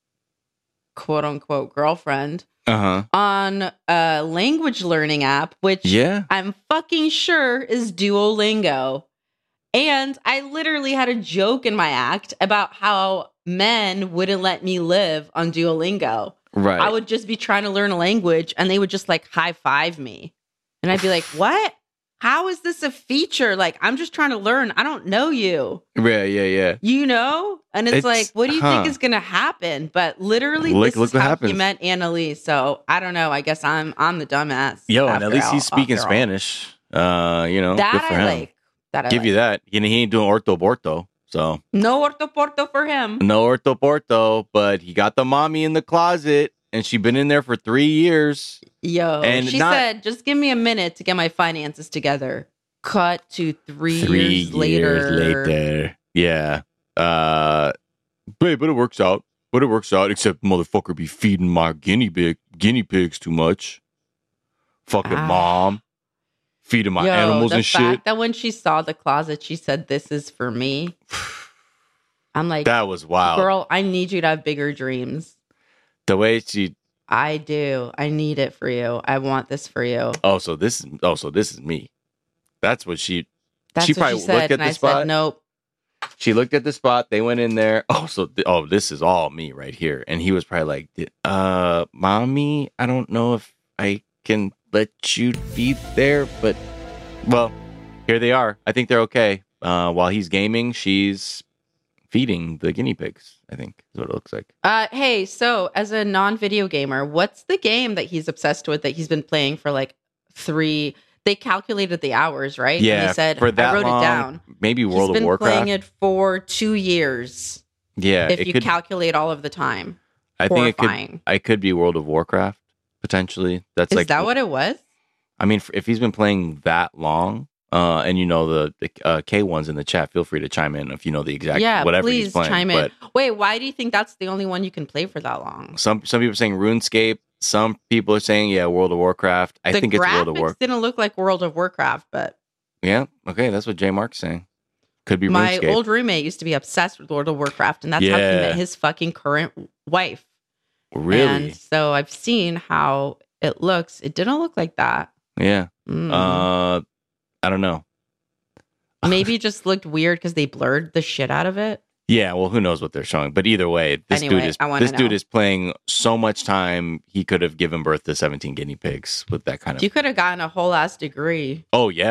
quote unquote girlfriend,
Uh huh.
on a language learning app, which
Yeah.
I'm fucking sure is Duolingo. And I literally had a joke in my act about how men wouldn't let me live on Duolingo.
Right.
I would just be trying to learn a language and they would just like high five me. And I'd be like, what? How is this a feature? Like, I'm just trying to learn. I don't know you.
Yeah. Yeah. Yeah.
You know? And it's,
It's-
like, what do you
huh.
think is going to happen? But literally,
Look-
this
look
is
what
how
happens.
he met Annalie. So I don't know. I guess I'm I'm the dumbass.
Yo, and
after
at least
all-
he's speaking
after all.
Spanish. Uh, you know,
That
good for
I
him.
like. That I
Give
like.
you that. You know, he ain't doing ortho borto, so
No orto porto for him.
no ortho porto. But he got the mommy in the closet, and she been in there for three years.
Yo,
And
she
not-
said, just give me a minute to get my finances together. Cut to three,
Three
years, later.
later. Yeah. Uh, but but it works out. But it works out. Except motherfucker be feeding my guinea pig guinea pigs too much. Fucking
Ah.
mom. Feeding my
Yo,
animals
the
and
fact
shit.
that when she saw the closet, she said, "This is for me." I'm like,
That was wild.
girl, I need you to have bigger dreams.
The way she.
I do. I need it for you. I want this for you.
Oh, so this is. Oh, so this is me. That's what she.
That's
she
what
probably
she said.
looked at
And
the
I
spot.
said, nope.
She looked at the spot. They went in there. Oh, so th- oh, this is all me right here. And he was probably like, "Uh, mommy, I don't know if I can let you be there, but well, here they are. I think they're okay." Uh, while he's gaming, she's feeding the guinea pigs. I think is what it looks like.
Uh, hey, so as a non-video gamer, what's the game that he's obsessed with that he's been playing for like three? They calculated the hours, right? And
Yeah,
he said,
for that
I wrote
long,
it down.
Maybe World
he's
of
been
Warcraft.
playing it for two years.
Yeah,
if
it
you
could.
calculate all of the time.
I think it could.
Horrifying.
I could be World of Warcraft potentially. That's
Is
like
that what it was?
I mean, if he's been playing that long, uh, and you know the, the uh, K ones in the chat, feel free to chime in if you know the exact
yeah,
whatever
please
he's playing.
chime in.
But
Wait, why do you think that's the only one you can play for that long?
some some people are saying RuneScape. Some people are saying yeah, World of Warcraft. I
the
think it's
graphics
World of Warcraft.
didn't look like World of Warcraft, but
Yeah, okay, that's what J Mark's saying. Could be
my
RuneScape.
old roommate used to be obsessed with World of Warcraft, and that's how he
Yeah.
met his fucking current wife.
Really?
And so I've seen how it looks. It didn't look like that.
Yeah.
Mm.
Uh, I don't know.
Maybe it just looked weird because they blurred the shit out of it.
Yeah, well, who knows what they're showing? But either way, this
Anyway,
dude is
I wanna
this dude
know.
is playing so much time. He could have given birth to seventeen guinea pigs with that kind of.
You could have gotten a whole ass degree.
Oh yeah,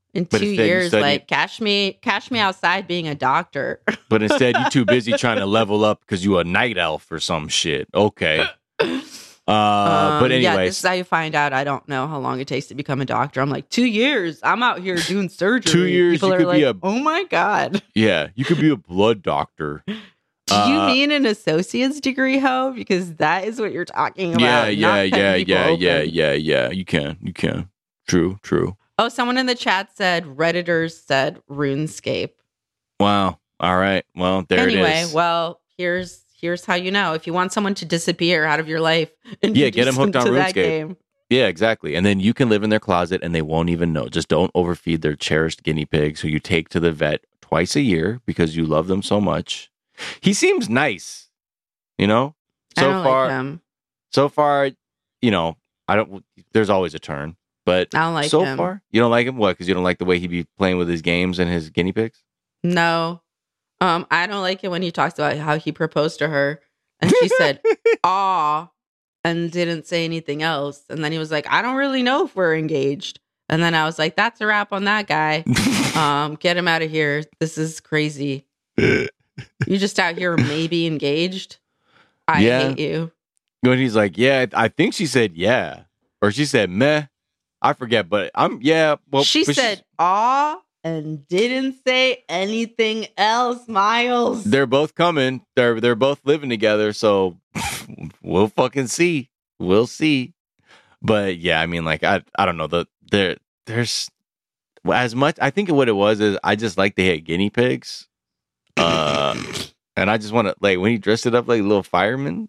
In
But
two
instead you
years,
study-
like cash me, cash me outside being a doctor.
But instead, you're too busy trying to level up because you a night elf or some shit. Okay. Uh,
Um,
but
yeah, this
anyways,
is how you find out. I don't know how long it takes to become a doctor. I'm like, two years. I'm out here doing surgery.
Two years,
People
you
are
could
like,
be a-
oh my God.
yeah, you could be a blood doctor.
Do you
Uh,
mean an associate's degree, Ho? Because that is what you're talking about.
Yeah,
not
yeah,
cutting
yeah,
people
yeah, yeah,
open.
yeah, yeah. You can, you can. True, true.
Oh, someone in the chat said Redditors said RuneScape.
Wow. All right. Well, there
anyway,
it is.
well, here's here's how you know if you want someone to disappear out of your life.
Yeah, get 'em
introduce
hooked on
to that
RuneScape.
game.
Yeah, exactly. And then you can live in their closet and they won't even know. Just don't overfeed their cherished guinea pigs who you take to the vet twice a year because you love them so much. He seems nice, you know?
I
So
don't
far,
like him.
so far, you know, I don't, there's always a turn. But
I don't like
so
him.
far, you don't like him? What? Because you don't like the way he be playing with his games and his guinea pigs?
No. Um, I don't like it when he talks about how he proposed to her and she said, aw, and didn't say anything else. And then he was like, I don't really know if we're engaged. And then I was like, that's a wrap on that guy. Um, get him out of here. This is crazy. You just out here maybe engaged. I
Yeah.
hate you.
When he's like, yeah, I think she said yeah. Or she said meh. I forget, but I'm, yeah. Well,
she
but
said, aw, and didn't say anything else, Miles.
they're both coming. They're they're both living together, so we'll fucking see. We'll see. But yeah, I mean, like I I don't know. The there there's as much. I think what it was is I just like they had guinea pigs, uh, and I just want to like when he dressed it up like a little fireman.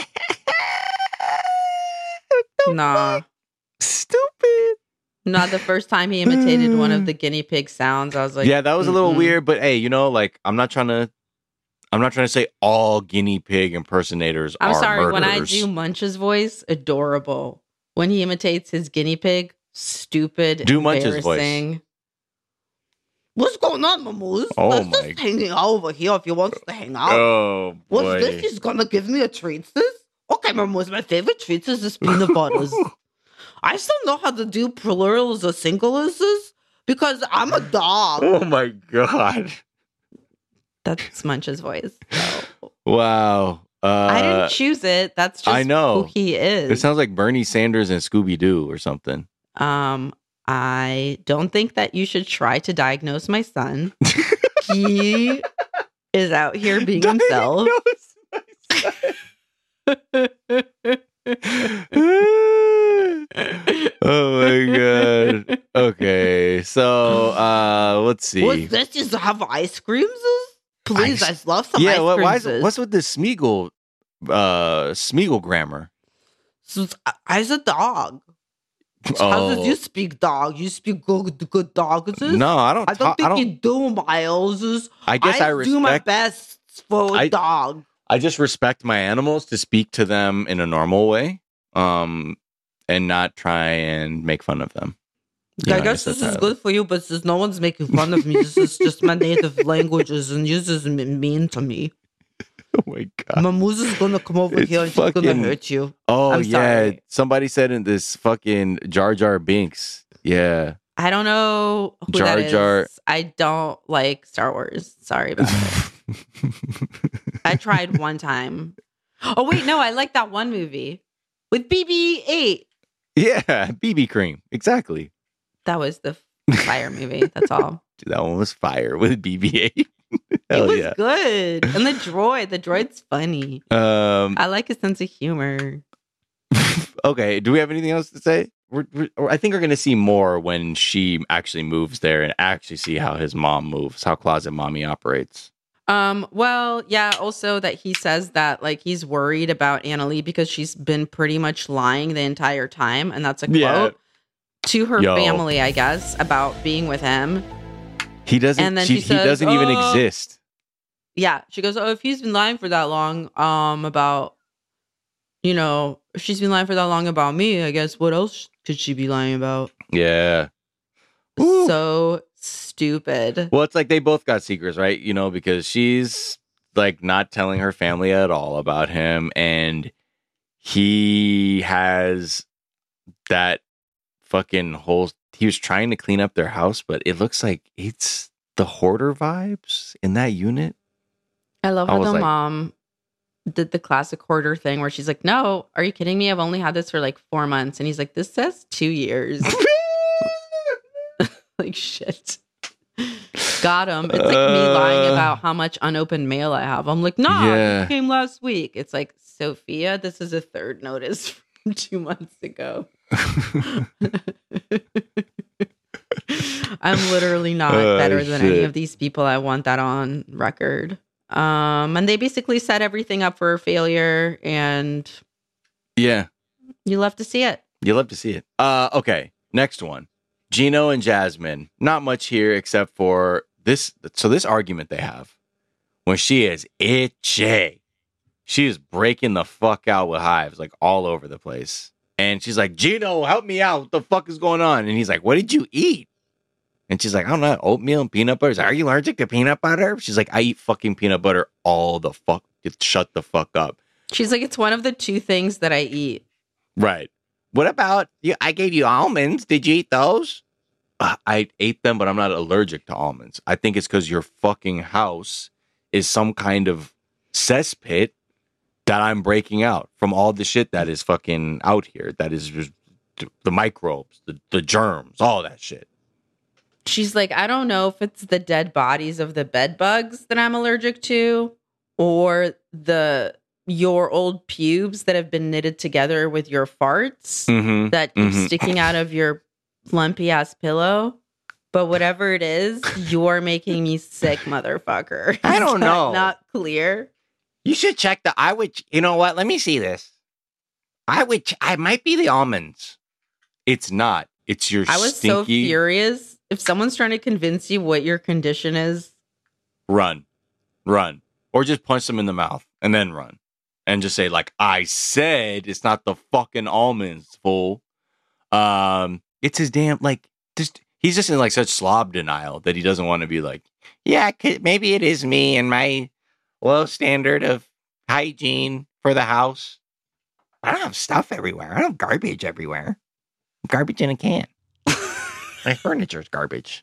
Nah.
Stupid.
Not the first time he imitated one of the guinea pig sounds. I was like,
yeah, that was a little
mm-mm.
weird, but hey, you know, like I'm not trying to. I'm not trying to say all guinea pig impersonators
I'm
are
sorry. When I
murderers.
do Munch's voice, adorable. When he imitates his guinea pig, stupid.
Do Munch's voice.
embarrassing. What's going on, Mamoose?
Oh
Let's
my-
just hanging out over here if you want to hang out.
Oh boy.
What's this? He's gonna give me a treat, sis? Okay, Mamoose, my favorite treat is this peanut butters. I still know how to do plurals or singulars because I'm a dog.
Oh my god.
That's Munch's voice. So.
Wow. Uh,
I didn't choose it. That's just
I know.
who he is.
It sounds like Bernie Sanders and Scooby Doo or something.
Um, I don't think that you should try to diagnose my son. He is out here being himself.
Oh my god. Okay, so uh let's see.
What's this? You have ice creams? Please,
Ice-
I love some
yeah,
ice
what, why is,
creams.
what's with this Smeagol uh Smeagol grammar?
So, I's a dog. How
Oh.
does you speak dog? You speak good, good dogs?
No, I don't
I don't
ta-
think
I don't
you do, Miles.
I guess I
do my
respect-
best for a
I-
dog.
I just respect my animals to speak to them in a normal way. Um and not try and make fun of them. You
I
know,
guess
that's
this is
how-
good for you, but since no one's making fun of me, this is just my native languages, and you're just m- mean to me.
Oh my god.
Mamoose is gonna come over
It's
here and she's gonna
fucking-
hurt you.
Oh
I'm
yeah,
sorry.
somebody said in this fucking Jar Jar Binks. Yeah.
I don't know who
Jar
that is.
Jar-
I don't like Star Wars. Sorry about it. I tried one time. Oh wait, no, I like that one movie with B B eight.
Yeah, B B cream. Exactly.
That was the fire movie. That's all.
Dude, that one was fire with B B eight.
It
Hell
was
yeah.
good. And the droid, the droid's funny.
Um
I like his sense of humor.
okay, do we have anything else to say? We're, we're, or I think we're going to see more when she actually moves there and actually see how his mom moves, how Closet Mommy operates.
Um, well, yeah, also that he says that like he's worried about Annalie because she's been pretty much lying the entire time. And that's a quote
Yeah.
to her
Yo.
family, I guess, about being with him.
He doesn't
And then
she,
she
he
says,
doesn't even
"Oh."
exist.
Yeah. She goes, oh, if he's been lying for that long, um, about, you know, if she's been lying for that long about me, I guess what else could she be lying about?
Yeah. Ooh.
So stupid.
Well, it's like they both got secrets, right? You know, because she's like not telling her family at all about him, and he has that fucking whole he was trying to clean up their house, but it looks like it's the hoarder vibes in that unit.
I love
I
how
was
the
like-
mom did the classic hoarder thing where she's like, no, are you kidding me? I've only had this for like four months. And he's like, this says two years. Like, shit. Got him. It's like me lying about how much unopened mail I have. I'm like, nah,
Yeah.
it came last week. It's like, Sophia, this is a third notice from two months ago. I'm literally not
Oh,
better than any
shit.
of these people. I want that on record. Um, and they basically set everything up for failure, and
Yeah.
you love to see it.
You love to see it. Uh, okay, next one. Gino and Jasmine. Not much here except for this. So this argument they have when she is itchy. She is breaking the fuck out with hives like all over the place. And she's like, Gino, help me out. What the fuck is going on? And he's like, what did you eat? And she's like, I don't know, oatmeal and peanut butter. He's like, are you allergic to peanut butter? She's like, I eat fucking peanut butter all the fuck. Just shut the fuck up.
She's like, it's one of the two things that I eat.
Right. What about you? I gave you almonds. Did you eat those? Uh, I ate them, but I'm not allergic to almonds. I think it's because your fucking house is some kind of cesspit that I'm breaking out from all the shit that is fucking out here. That is just the microbes, the, the germs, all that shit.
She's like, I don't know if it's the dead bodies of the bed bugs that I'm allergic to, or the your old pubes that have been knitted together with your farts
Mm-hmm.
that keep
Mhm.
sticking out of your lumpy ass pillow. But whatever it is, you're making me sick, motherfucker.
I don't
Is that
know.
Not clear.
You should check the. I would. You know what? Let me see this. I would. ch- I might be the almonds. It's not. It's your.
I was so
stinky
furious. If someone's trying to convince you what your condition is,
Run, run, or just punch them in the mouth and then run, and just say like, "I said it's not the fucking almonds, fool." Um, it's his damn like. Just he's just in like such slob denial that he doesn't want to be like, yeah, c- maybe it is me and my low standard of hygiene for the house. I don't have stuff everywhere. I don't have garbage everywhere. Garbage in a can. My furniture's garbage.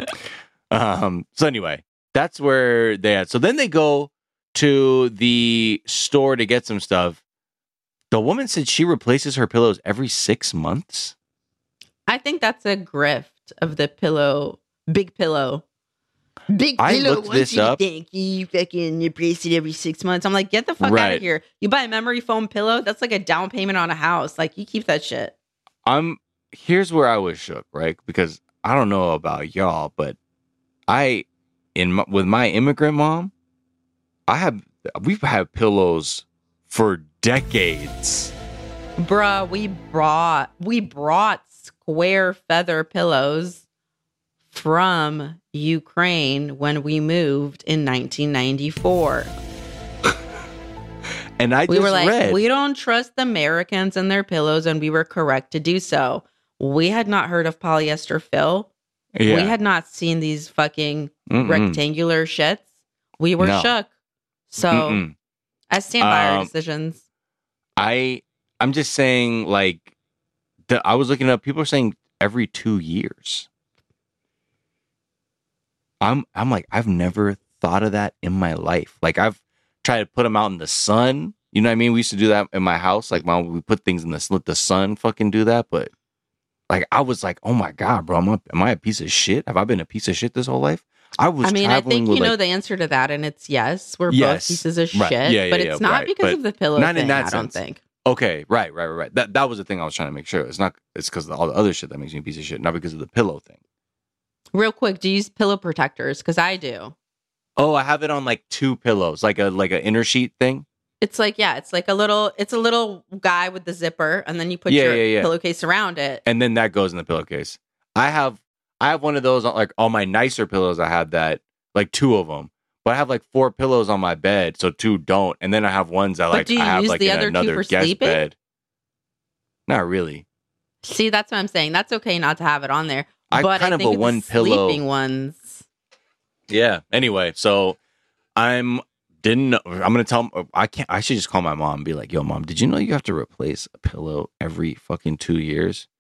um. So anyway, that's where they at. So then they go to the store to get some stuff. The woman said she replaces her pillows every six months.
I think that's a grift of the pillow, big pillow. Big
I
pillow
looked
wants
this
you to
up.
Think you fucking replace it every six months. I'm like, get the fuck out
Right.
of here. You buy a memory foam pillow, that's like a down payment on a house. Like, you keep that shit.
I'm here's where I was shook, right? Because I don't know about y'all, but I in my, with my immigrant mom, I have we've had pillows for decades.
Bruh, we brought we brought square feather pillows from Ukraine when we moved in nineteen ninety-four.
And I
We
just
were like,
read
we don't trust the Americans and their pillows, and we were correct to do so. We had not heard of polyester fill.
yeah.
We had not seen these fucking
Mm-mm.
rectangular shits. We were
No.
shook. So
Mm-mm.
I stand by our
Um,
decisions.
I I'm just saying like the, I was looking up. People are saying every two years. I'm I'm like I've never thought of that in my life. Like I've tried to put them out in the sun. You know what I mean? We used to do that in my house. Like mom, we put things in the let the sun fucking do that. But like I was like, oh my god, bro, am I, am I a piece of shit? Have I been a piece of shit this whole life? I was.
I mean, I
traveling
think
with,
you know
like,
the answer to that, and it's yes. We're
Yes.
both pieces of
Right.
shit,
Yeah, yeah,
but
yeah,
it's not
right.
because
But
of the pillow
not
thing.
in that
I don't
sense.
think.
Okay, right, right, right, right. That that was the thing I was trying to make sure. It's not. It's because of all the other shit that makes me a piece of shit, not because of the pillow thing.
Real quick, do you use pillow protectors? Because I do.
Oh, I have it on like two pillows, like a like an inner sheet thing.
It's like yeah, it's like a little, it's a little guy with the zipper, and then you put
Yeah,
your
yeah, yeah.
pillowcase around it.
And then that goes in the pillowcase. I have I have one of those on like all my nicer pillows. I have that like two of them, but I have like four pillows on my bed, so two don't. And then I have ones that
But
like
do you
I have
use
like
the
in
other two
another
for
guest
sleeping?
bed. Not really.
See, that's what I'm saying. That's okay not to have it on there.
I
but
kind
I
of
think
a
it's
one
the
pillow-
sleeping ones.
Yeah. Anyway, so I'm didn't know. I'm gonna tell. I can't. I should just call my mom and be like, "Yo, mom, did you know you have to replace a pillow every fucking two years?"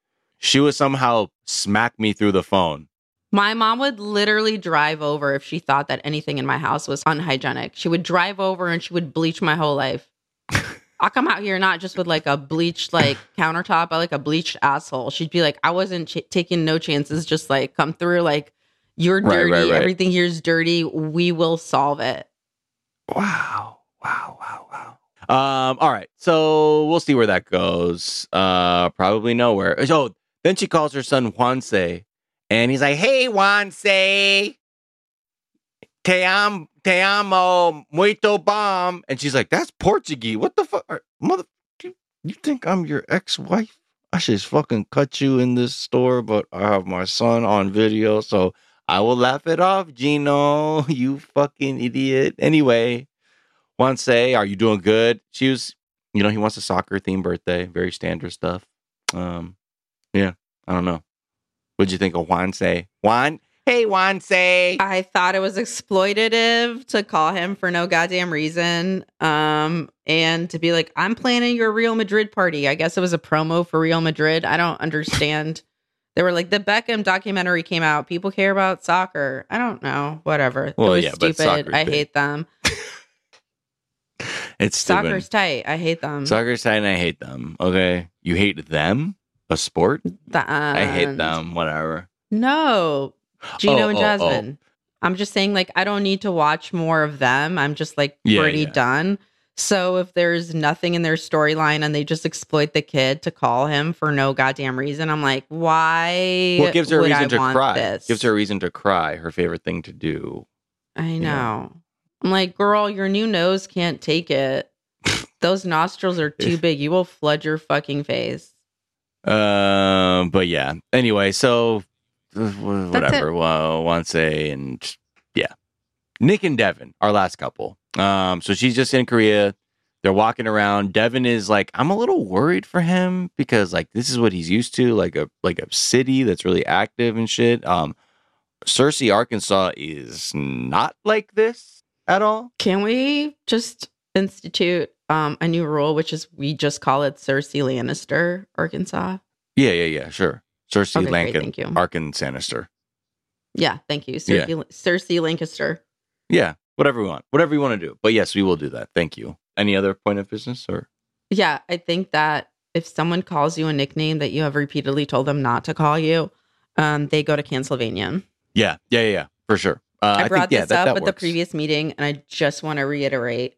she would somehow smack me through the phone.
My mom would literally drive over if she thought that anything in my house was unhygienic. She would drive over and she would bleach my whole life. I come out here not just with like a bleached like countertop, but like a bleached asshole. She'd be like, I wasn't ch- taking no chances. Just like come through. Like you're
Right,
dirty.
right, right.
Everything here's dirty. We will solve it.
Wow. Wow. Wow. Wow. Um, all right. So we'll see where that goes. Uh, probably nowhere. So then she calls her son Juanse, and he's like, "Hey, Juanse, te amo, te amo, muito bom." And she's like, "That's Portuguese. What the fuck, Are- mother? You, you think I'm your ex-wife? I should fucking cut you in this store, but I have my son on video, so I will laugh it off, Gino. You fucking idiot." Anyway, Juanse, are you doing good? She was, you know, he wants a soccer themed birthday. Very standard stuff. Um, yeah, I don't know. What'd you think of Juanse? Juan? Hey, Juanse.
I thought it was exploitative to call him for no goddamn reason. Um, and to be like, I'm planning your Real Madrid party. I guess it was a promo for Real Madrid. I don't understand. They were like, the Beckham documentary came out. People care about soccer. I don't know. Whatever.
Well,
it was
yeah, but
stupid.
soccer's
I
big.
hate them.
It's stupid.
Soccer's tight. I hate them.
Soccer's tight and I hate them. Okay. You hate them? A sport?
The,
I hate them. Whatever.
No. Gino
Oh,
and
oh,
Jasmine. I'm just saying, like, I don't need to watch more of them. I'm just like
Yeah,
pretty
yeah.
done. So if there's nothing in their storyline and they just exploit the kid to call him for no goddamn reason, I'm like, why?
What gives her a
would
reason
I
to
want
cry?
This?
Gives her a reason to cry. Her favorite thing to do.
I know.
know.
I'm like, girl, your new nose can't take it. Those nostrils are too big. You will flood your fucking face.
Um, but yeah. Anyway, so uh, whatever.
it.
Well, Juanse and yeah, Nick and Devin, our last couple. Um, so she's just in Korea. They're walking around. Devin is like, I'm a little worried for him because like this is what he's used to, like a like a city that's really active and shit. Um, Searcy, Arkansas is not like this at all.
Can we just institute um, a new rule, which is we just call it Cersei Lannister, Arkansas?
Yeah, yeah, yeah, sure. Cersei
Okay, great,
Lankin,
thank you.
Arkansanister.
Yeah, thank you. Cersei,
Yeah.
Cersei Lancaster.
Yeah, whatever we want, whatever you want to do. But yes, we will do that. Thank you. Any other point of business or?
Yeah, I think that if someone calls you a nickname that you have repeatedly told them not to call you, um, they go to Cancylvania.
Yeah, yeah, yeah, yeah, for sure. Uh,
I brought
think, yeah,
this
that,
up
that
at the
works.
previous meeting, and I just want to reiterate: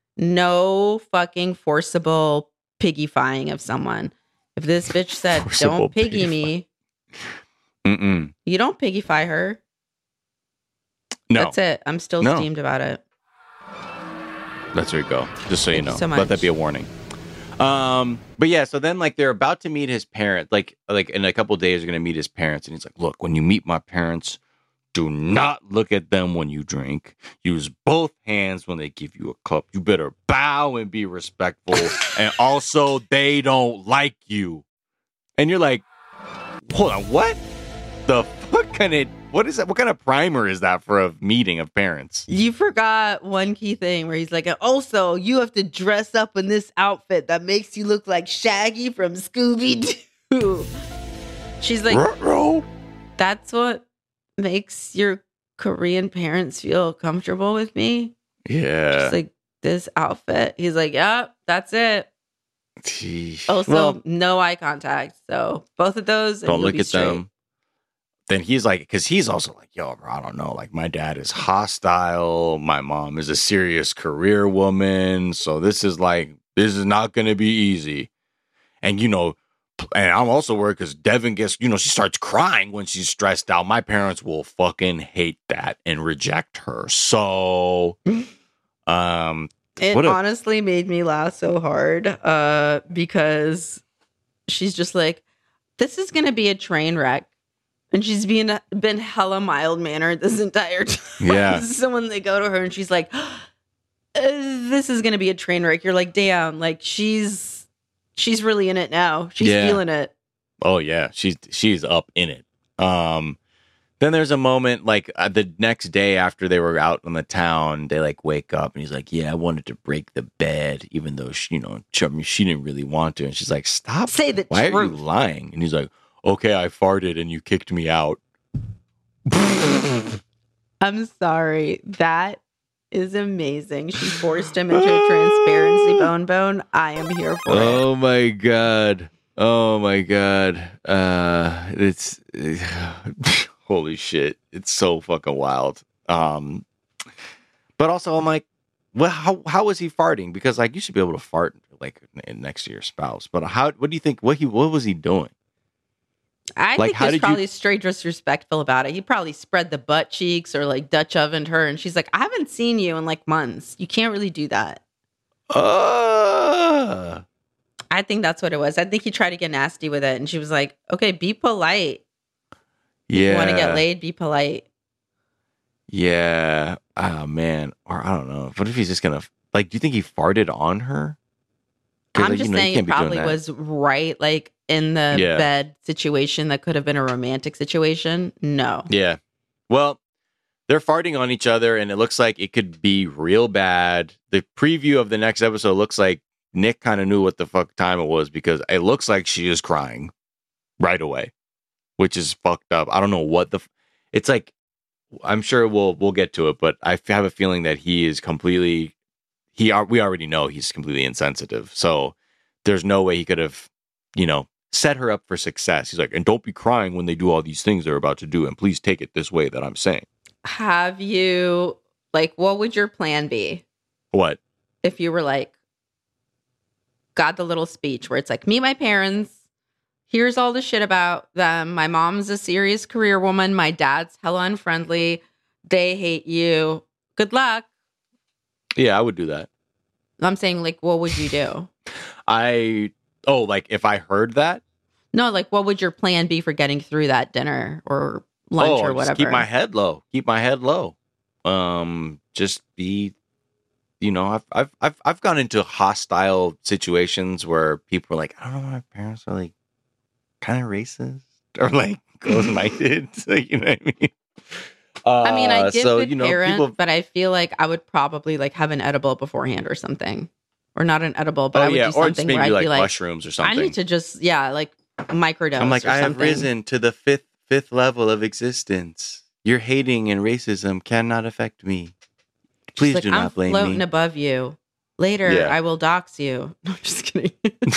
no fucking forcible piggifying of someone. If this bitch said,
Forcible
"Don't piggy
piggify.
me,"
Mm-mm.
you don't piggify her.
No,
That's it. I'm still
No.
steamed about it.
that's where you go. Just so you
Thank you
know,
so
let that
much.
be a warning. Um, but yeah, so then like they're about to meet his parents. Like, like in a couple of days, they're gonna meet his parents, and he's like, "Look, when you meet my parents, do not look at them when you drink. Use both hands when they give you a cup. You better bow and be respectful. And also, they don't like you." And you're like, "Hold on, what the fuck kind of what is that? What kind of primer is that for a meeting of parents?"
You forgot one key thing where he's like, "And also, you have to dress up in this outfit that makes you look like Shaggy from Scooby-Doo." She's like,
Ruh-roh.
"That's what makes your Korean parents feel comfortable with me?"
Yeah.
She's like, "This outfit." He's like, "Yep, that's it." Also,
Well,
no eye contact. So both of those. and
don't
you'll
look
be
at
straight.
them. Then he's like, because he's also like, yo, bro, I don't know. Like, my dad is hostile. My mom is a serious career woman. So this is like, this is not going to be easy. And, you know, and I'm also worried because Devin gets, you know, she starts crying when she's stressed out. My parents will fucking hate that and reject her. So, um,
It
What a-
honestly made me laugh so hard uh, because she's just like, this is going to be a train wreck. And she's being been hella mild mannered this entire time.
Yeah.
So when they go to her and she's like, uh, this is going to be a train wreck. You're like, damn, like she's she's really in it now. She's
Yeah.
feeling it.
Oh yeah, she's she's up in it. Um, then there's a moment like uh, the next day after they were out in the town, they like wake up and he's like, "Yeah, I wanted to break the bed, even though she, you know, she, I mean, she didn't really want to." And she's like, "Stop!
Say the
Why are you
truth."
lying?" And he's like, okay, I farted and you kicked me out.
I'm sorry. That is amazing. She forced him into a transparency bone bone. I am here for it.
Oh my God. Oh my God. Uh, it's holy shit. It's so fucking wild. Um, but also I'm like, well, how how was he farting? Because like you should be able to fart like next to your spouse. But how? What do you think? What he what was he doing?
I
like,
think
how
he's
did
probably
you...
straight disrespectful about it. He probably spread the butt cheeks or like Dutch ovened her, and she's like, "I haven't seen you in like months. You can't really do that."
Uh...
I think that's what it was. I think he tried to get nasty with it, and she was like, "Okay, be polite.
Yeah,
if you want to get laid, be polite."
Yeah. Oh man. Or I don't know. What if he's just gonna like? Do you think he farted on her?
I'm
like,
just
you know,
saying it probably was right, like in the
yeah.
bed situation that could have been a romantic situation. No.
Yeah. Well, they're farting on each other, and it looks like it could be real bad. The preview of the next episode looks like Nick kind of knew what the fuck time it was because it looks like she is crying right away, which is fucked up. I don't know what the. F- it's like. I'm sure we'll we'll get to it, but I have a feeling that he is completely he are we already know he's completely insensitive. So there's no way he could have, you know, set her up for success. He's like, and don't be crying when they do all these things they're about to do, and please take it this way that I'm saying.
Have you like what would your plan be?
What?
If you were like got the little speech where it's like, meet my parents. Here's all the shit about them. My mom's a serious career woman. My dad's hella unfriendly. They hate you. Good luck.
Yeah, I would do that.
I'm saying, like, what would you do?
I, oh, like if I heard that?
No, like what would your plan be for getting through that dinner or lunch
oh,
or whatever?
Just keep my head low. Keep my head low. Um, just be, you know, I've, I've, I've, I've gone into hostile situations where people are like, I don't know, my parents are like, kind of racist or like close-minded, like, you know what I mean? Uh,
I mean, I get
so,
good
you know,
parent,
people...
but I feel like I would probably like have an edible beforehand or something, or not an edible, but
oh,
I would
yeah.
do something
or just maybe
where I'd
like
be like
mushrooms or something.
I need to just yeah, like microdose.
I'm like,
or
I have
something.
risen to the fifth fifth level of existence. Your hating and racism cannot affect me. Please
like,
do not
I'm
blame
floating
me.
above you. Later,
yeah.
I will dox you. No, I'm just kidding.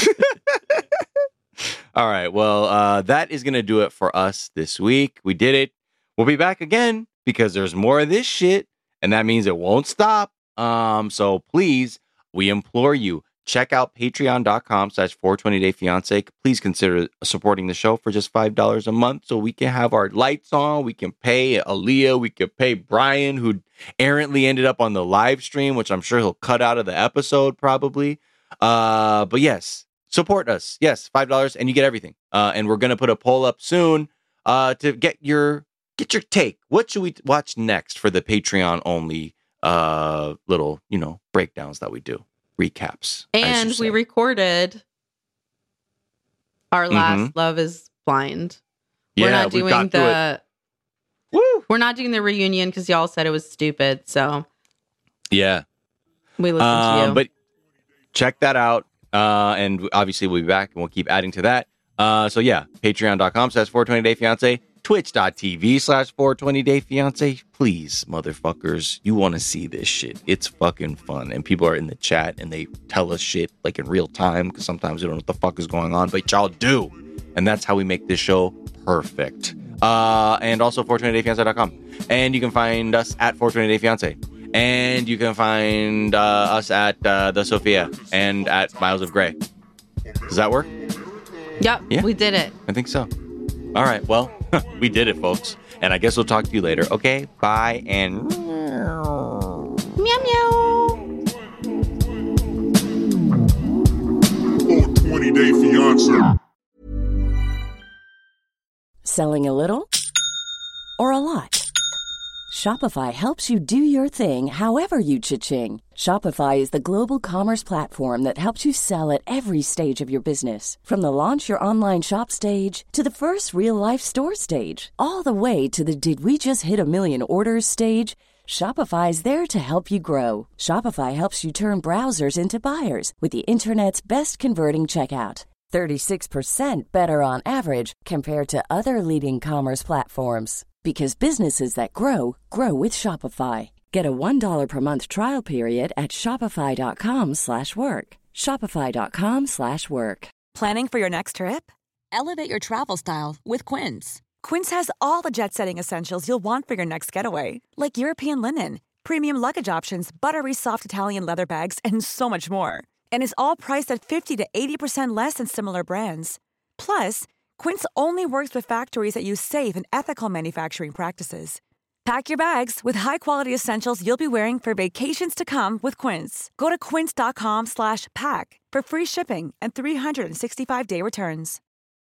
All right. Well, uh, that is going to do it for us this week. We did it. We'll be back again because there's more of this shit, and that means it won't stop. Um, so please, we implore you, check out patreon.com slash 420day fiance. Please consider supporting the show for just five dollars a month so we can have our lights on. We can pay Aaliyah. We can pay Brian, who errantly ended up on the live stream, which I'm sure he'll cut out of the episode probably. Uh, but yes. Support us. Yes, five dollars and you get everything. Uh, and we're going to put a poll up soon uh, to get your get your take. What should we watch next for the Patreon only uh, little, you know, breakdowns that we do? Recaps.
And we recorded our last
mm-hmm.
Love is Blind.
Yeah,
we're not doing the
Woo!
We're not doing the reunion because y'all said it was stupid. So
yeah,
we listened
um,
to you.
But check that out. Uh, and obviously we'll be back and we'll keep adding to that. Uh, so yeah, patreon.com slash 420day fiance, twitch.tv slash 420day fiance. Please, motherfuckers, you want to see this shit. It's fucking fun. And people are in the chat and they tell us shit like in real time because sometimes we don't know what the fuck is going on, but y'all do. And that's how we make this show perfect. Uh, and also four twenty day fiance dot com. And you can find us at four twenty day fiance. And you can find uh, us at uh, The Sophia and at Miles of Gray. Does that work?
Yep,
yeah,
we did it.
I think so. All right, well, we did it, folks. And I guess we'll talk to you later. Okay, bye and...
Meow, meow.
four twenty day fiance.
Selling a little or a lot? Shopify helps you do your thing however you cha-ching. Shopify is the global commerce platform that helps you sell at every stage of your business. From the launch your online shop stage to the first real-life store stage, all the way to the did we just hit a million orders stage. Shopify is there to help you grow. Shopify helps you turn browsers into buyers with the internet's best converting checkout. thirty-six percent better on average compared to other leading commerce platforms. Because businesses that grow, grow with Shopify. Get a one dollar per month trial period at shopify.com slash work. Shopify.com slash work.
Planning for your next trip? Elevate your travel style with Quince. Quince has all the jet-setting essentials you'll want for your next getaway, like European linen, premium luggage options, buttery soft Italian leather bags, and so much more. And is all priced at fifty to eighty percent less than similar brands. Plus, Quince only works with factories that use safe and ethical manufacturing practices. Pack your bags with high-quality essentials you'll be wearing for vacations to come with Quince. Go to quince.com slash pack for free shipping and three sixty-five day returns.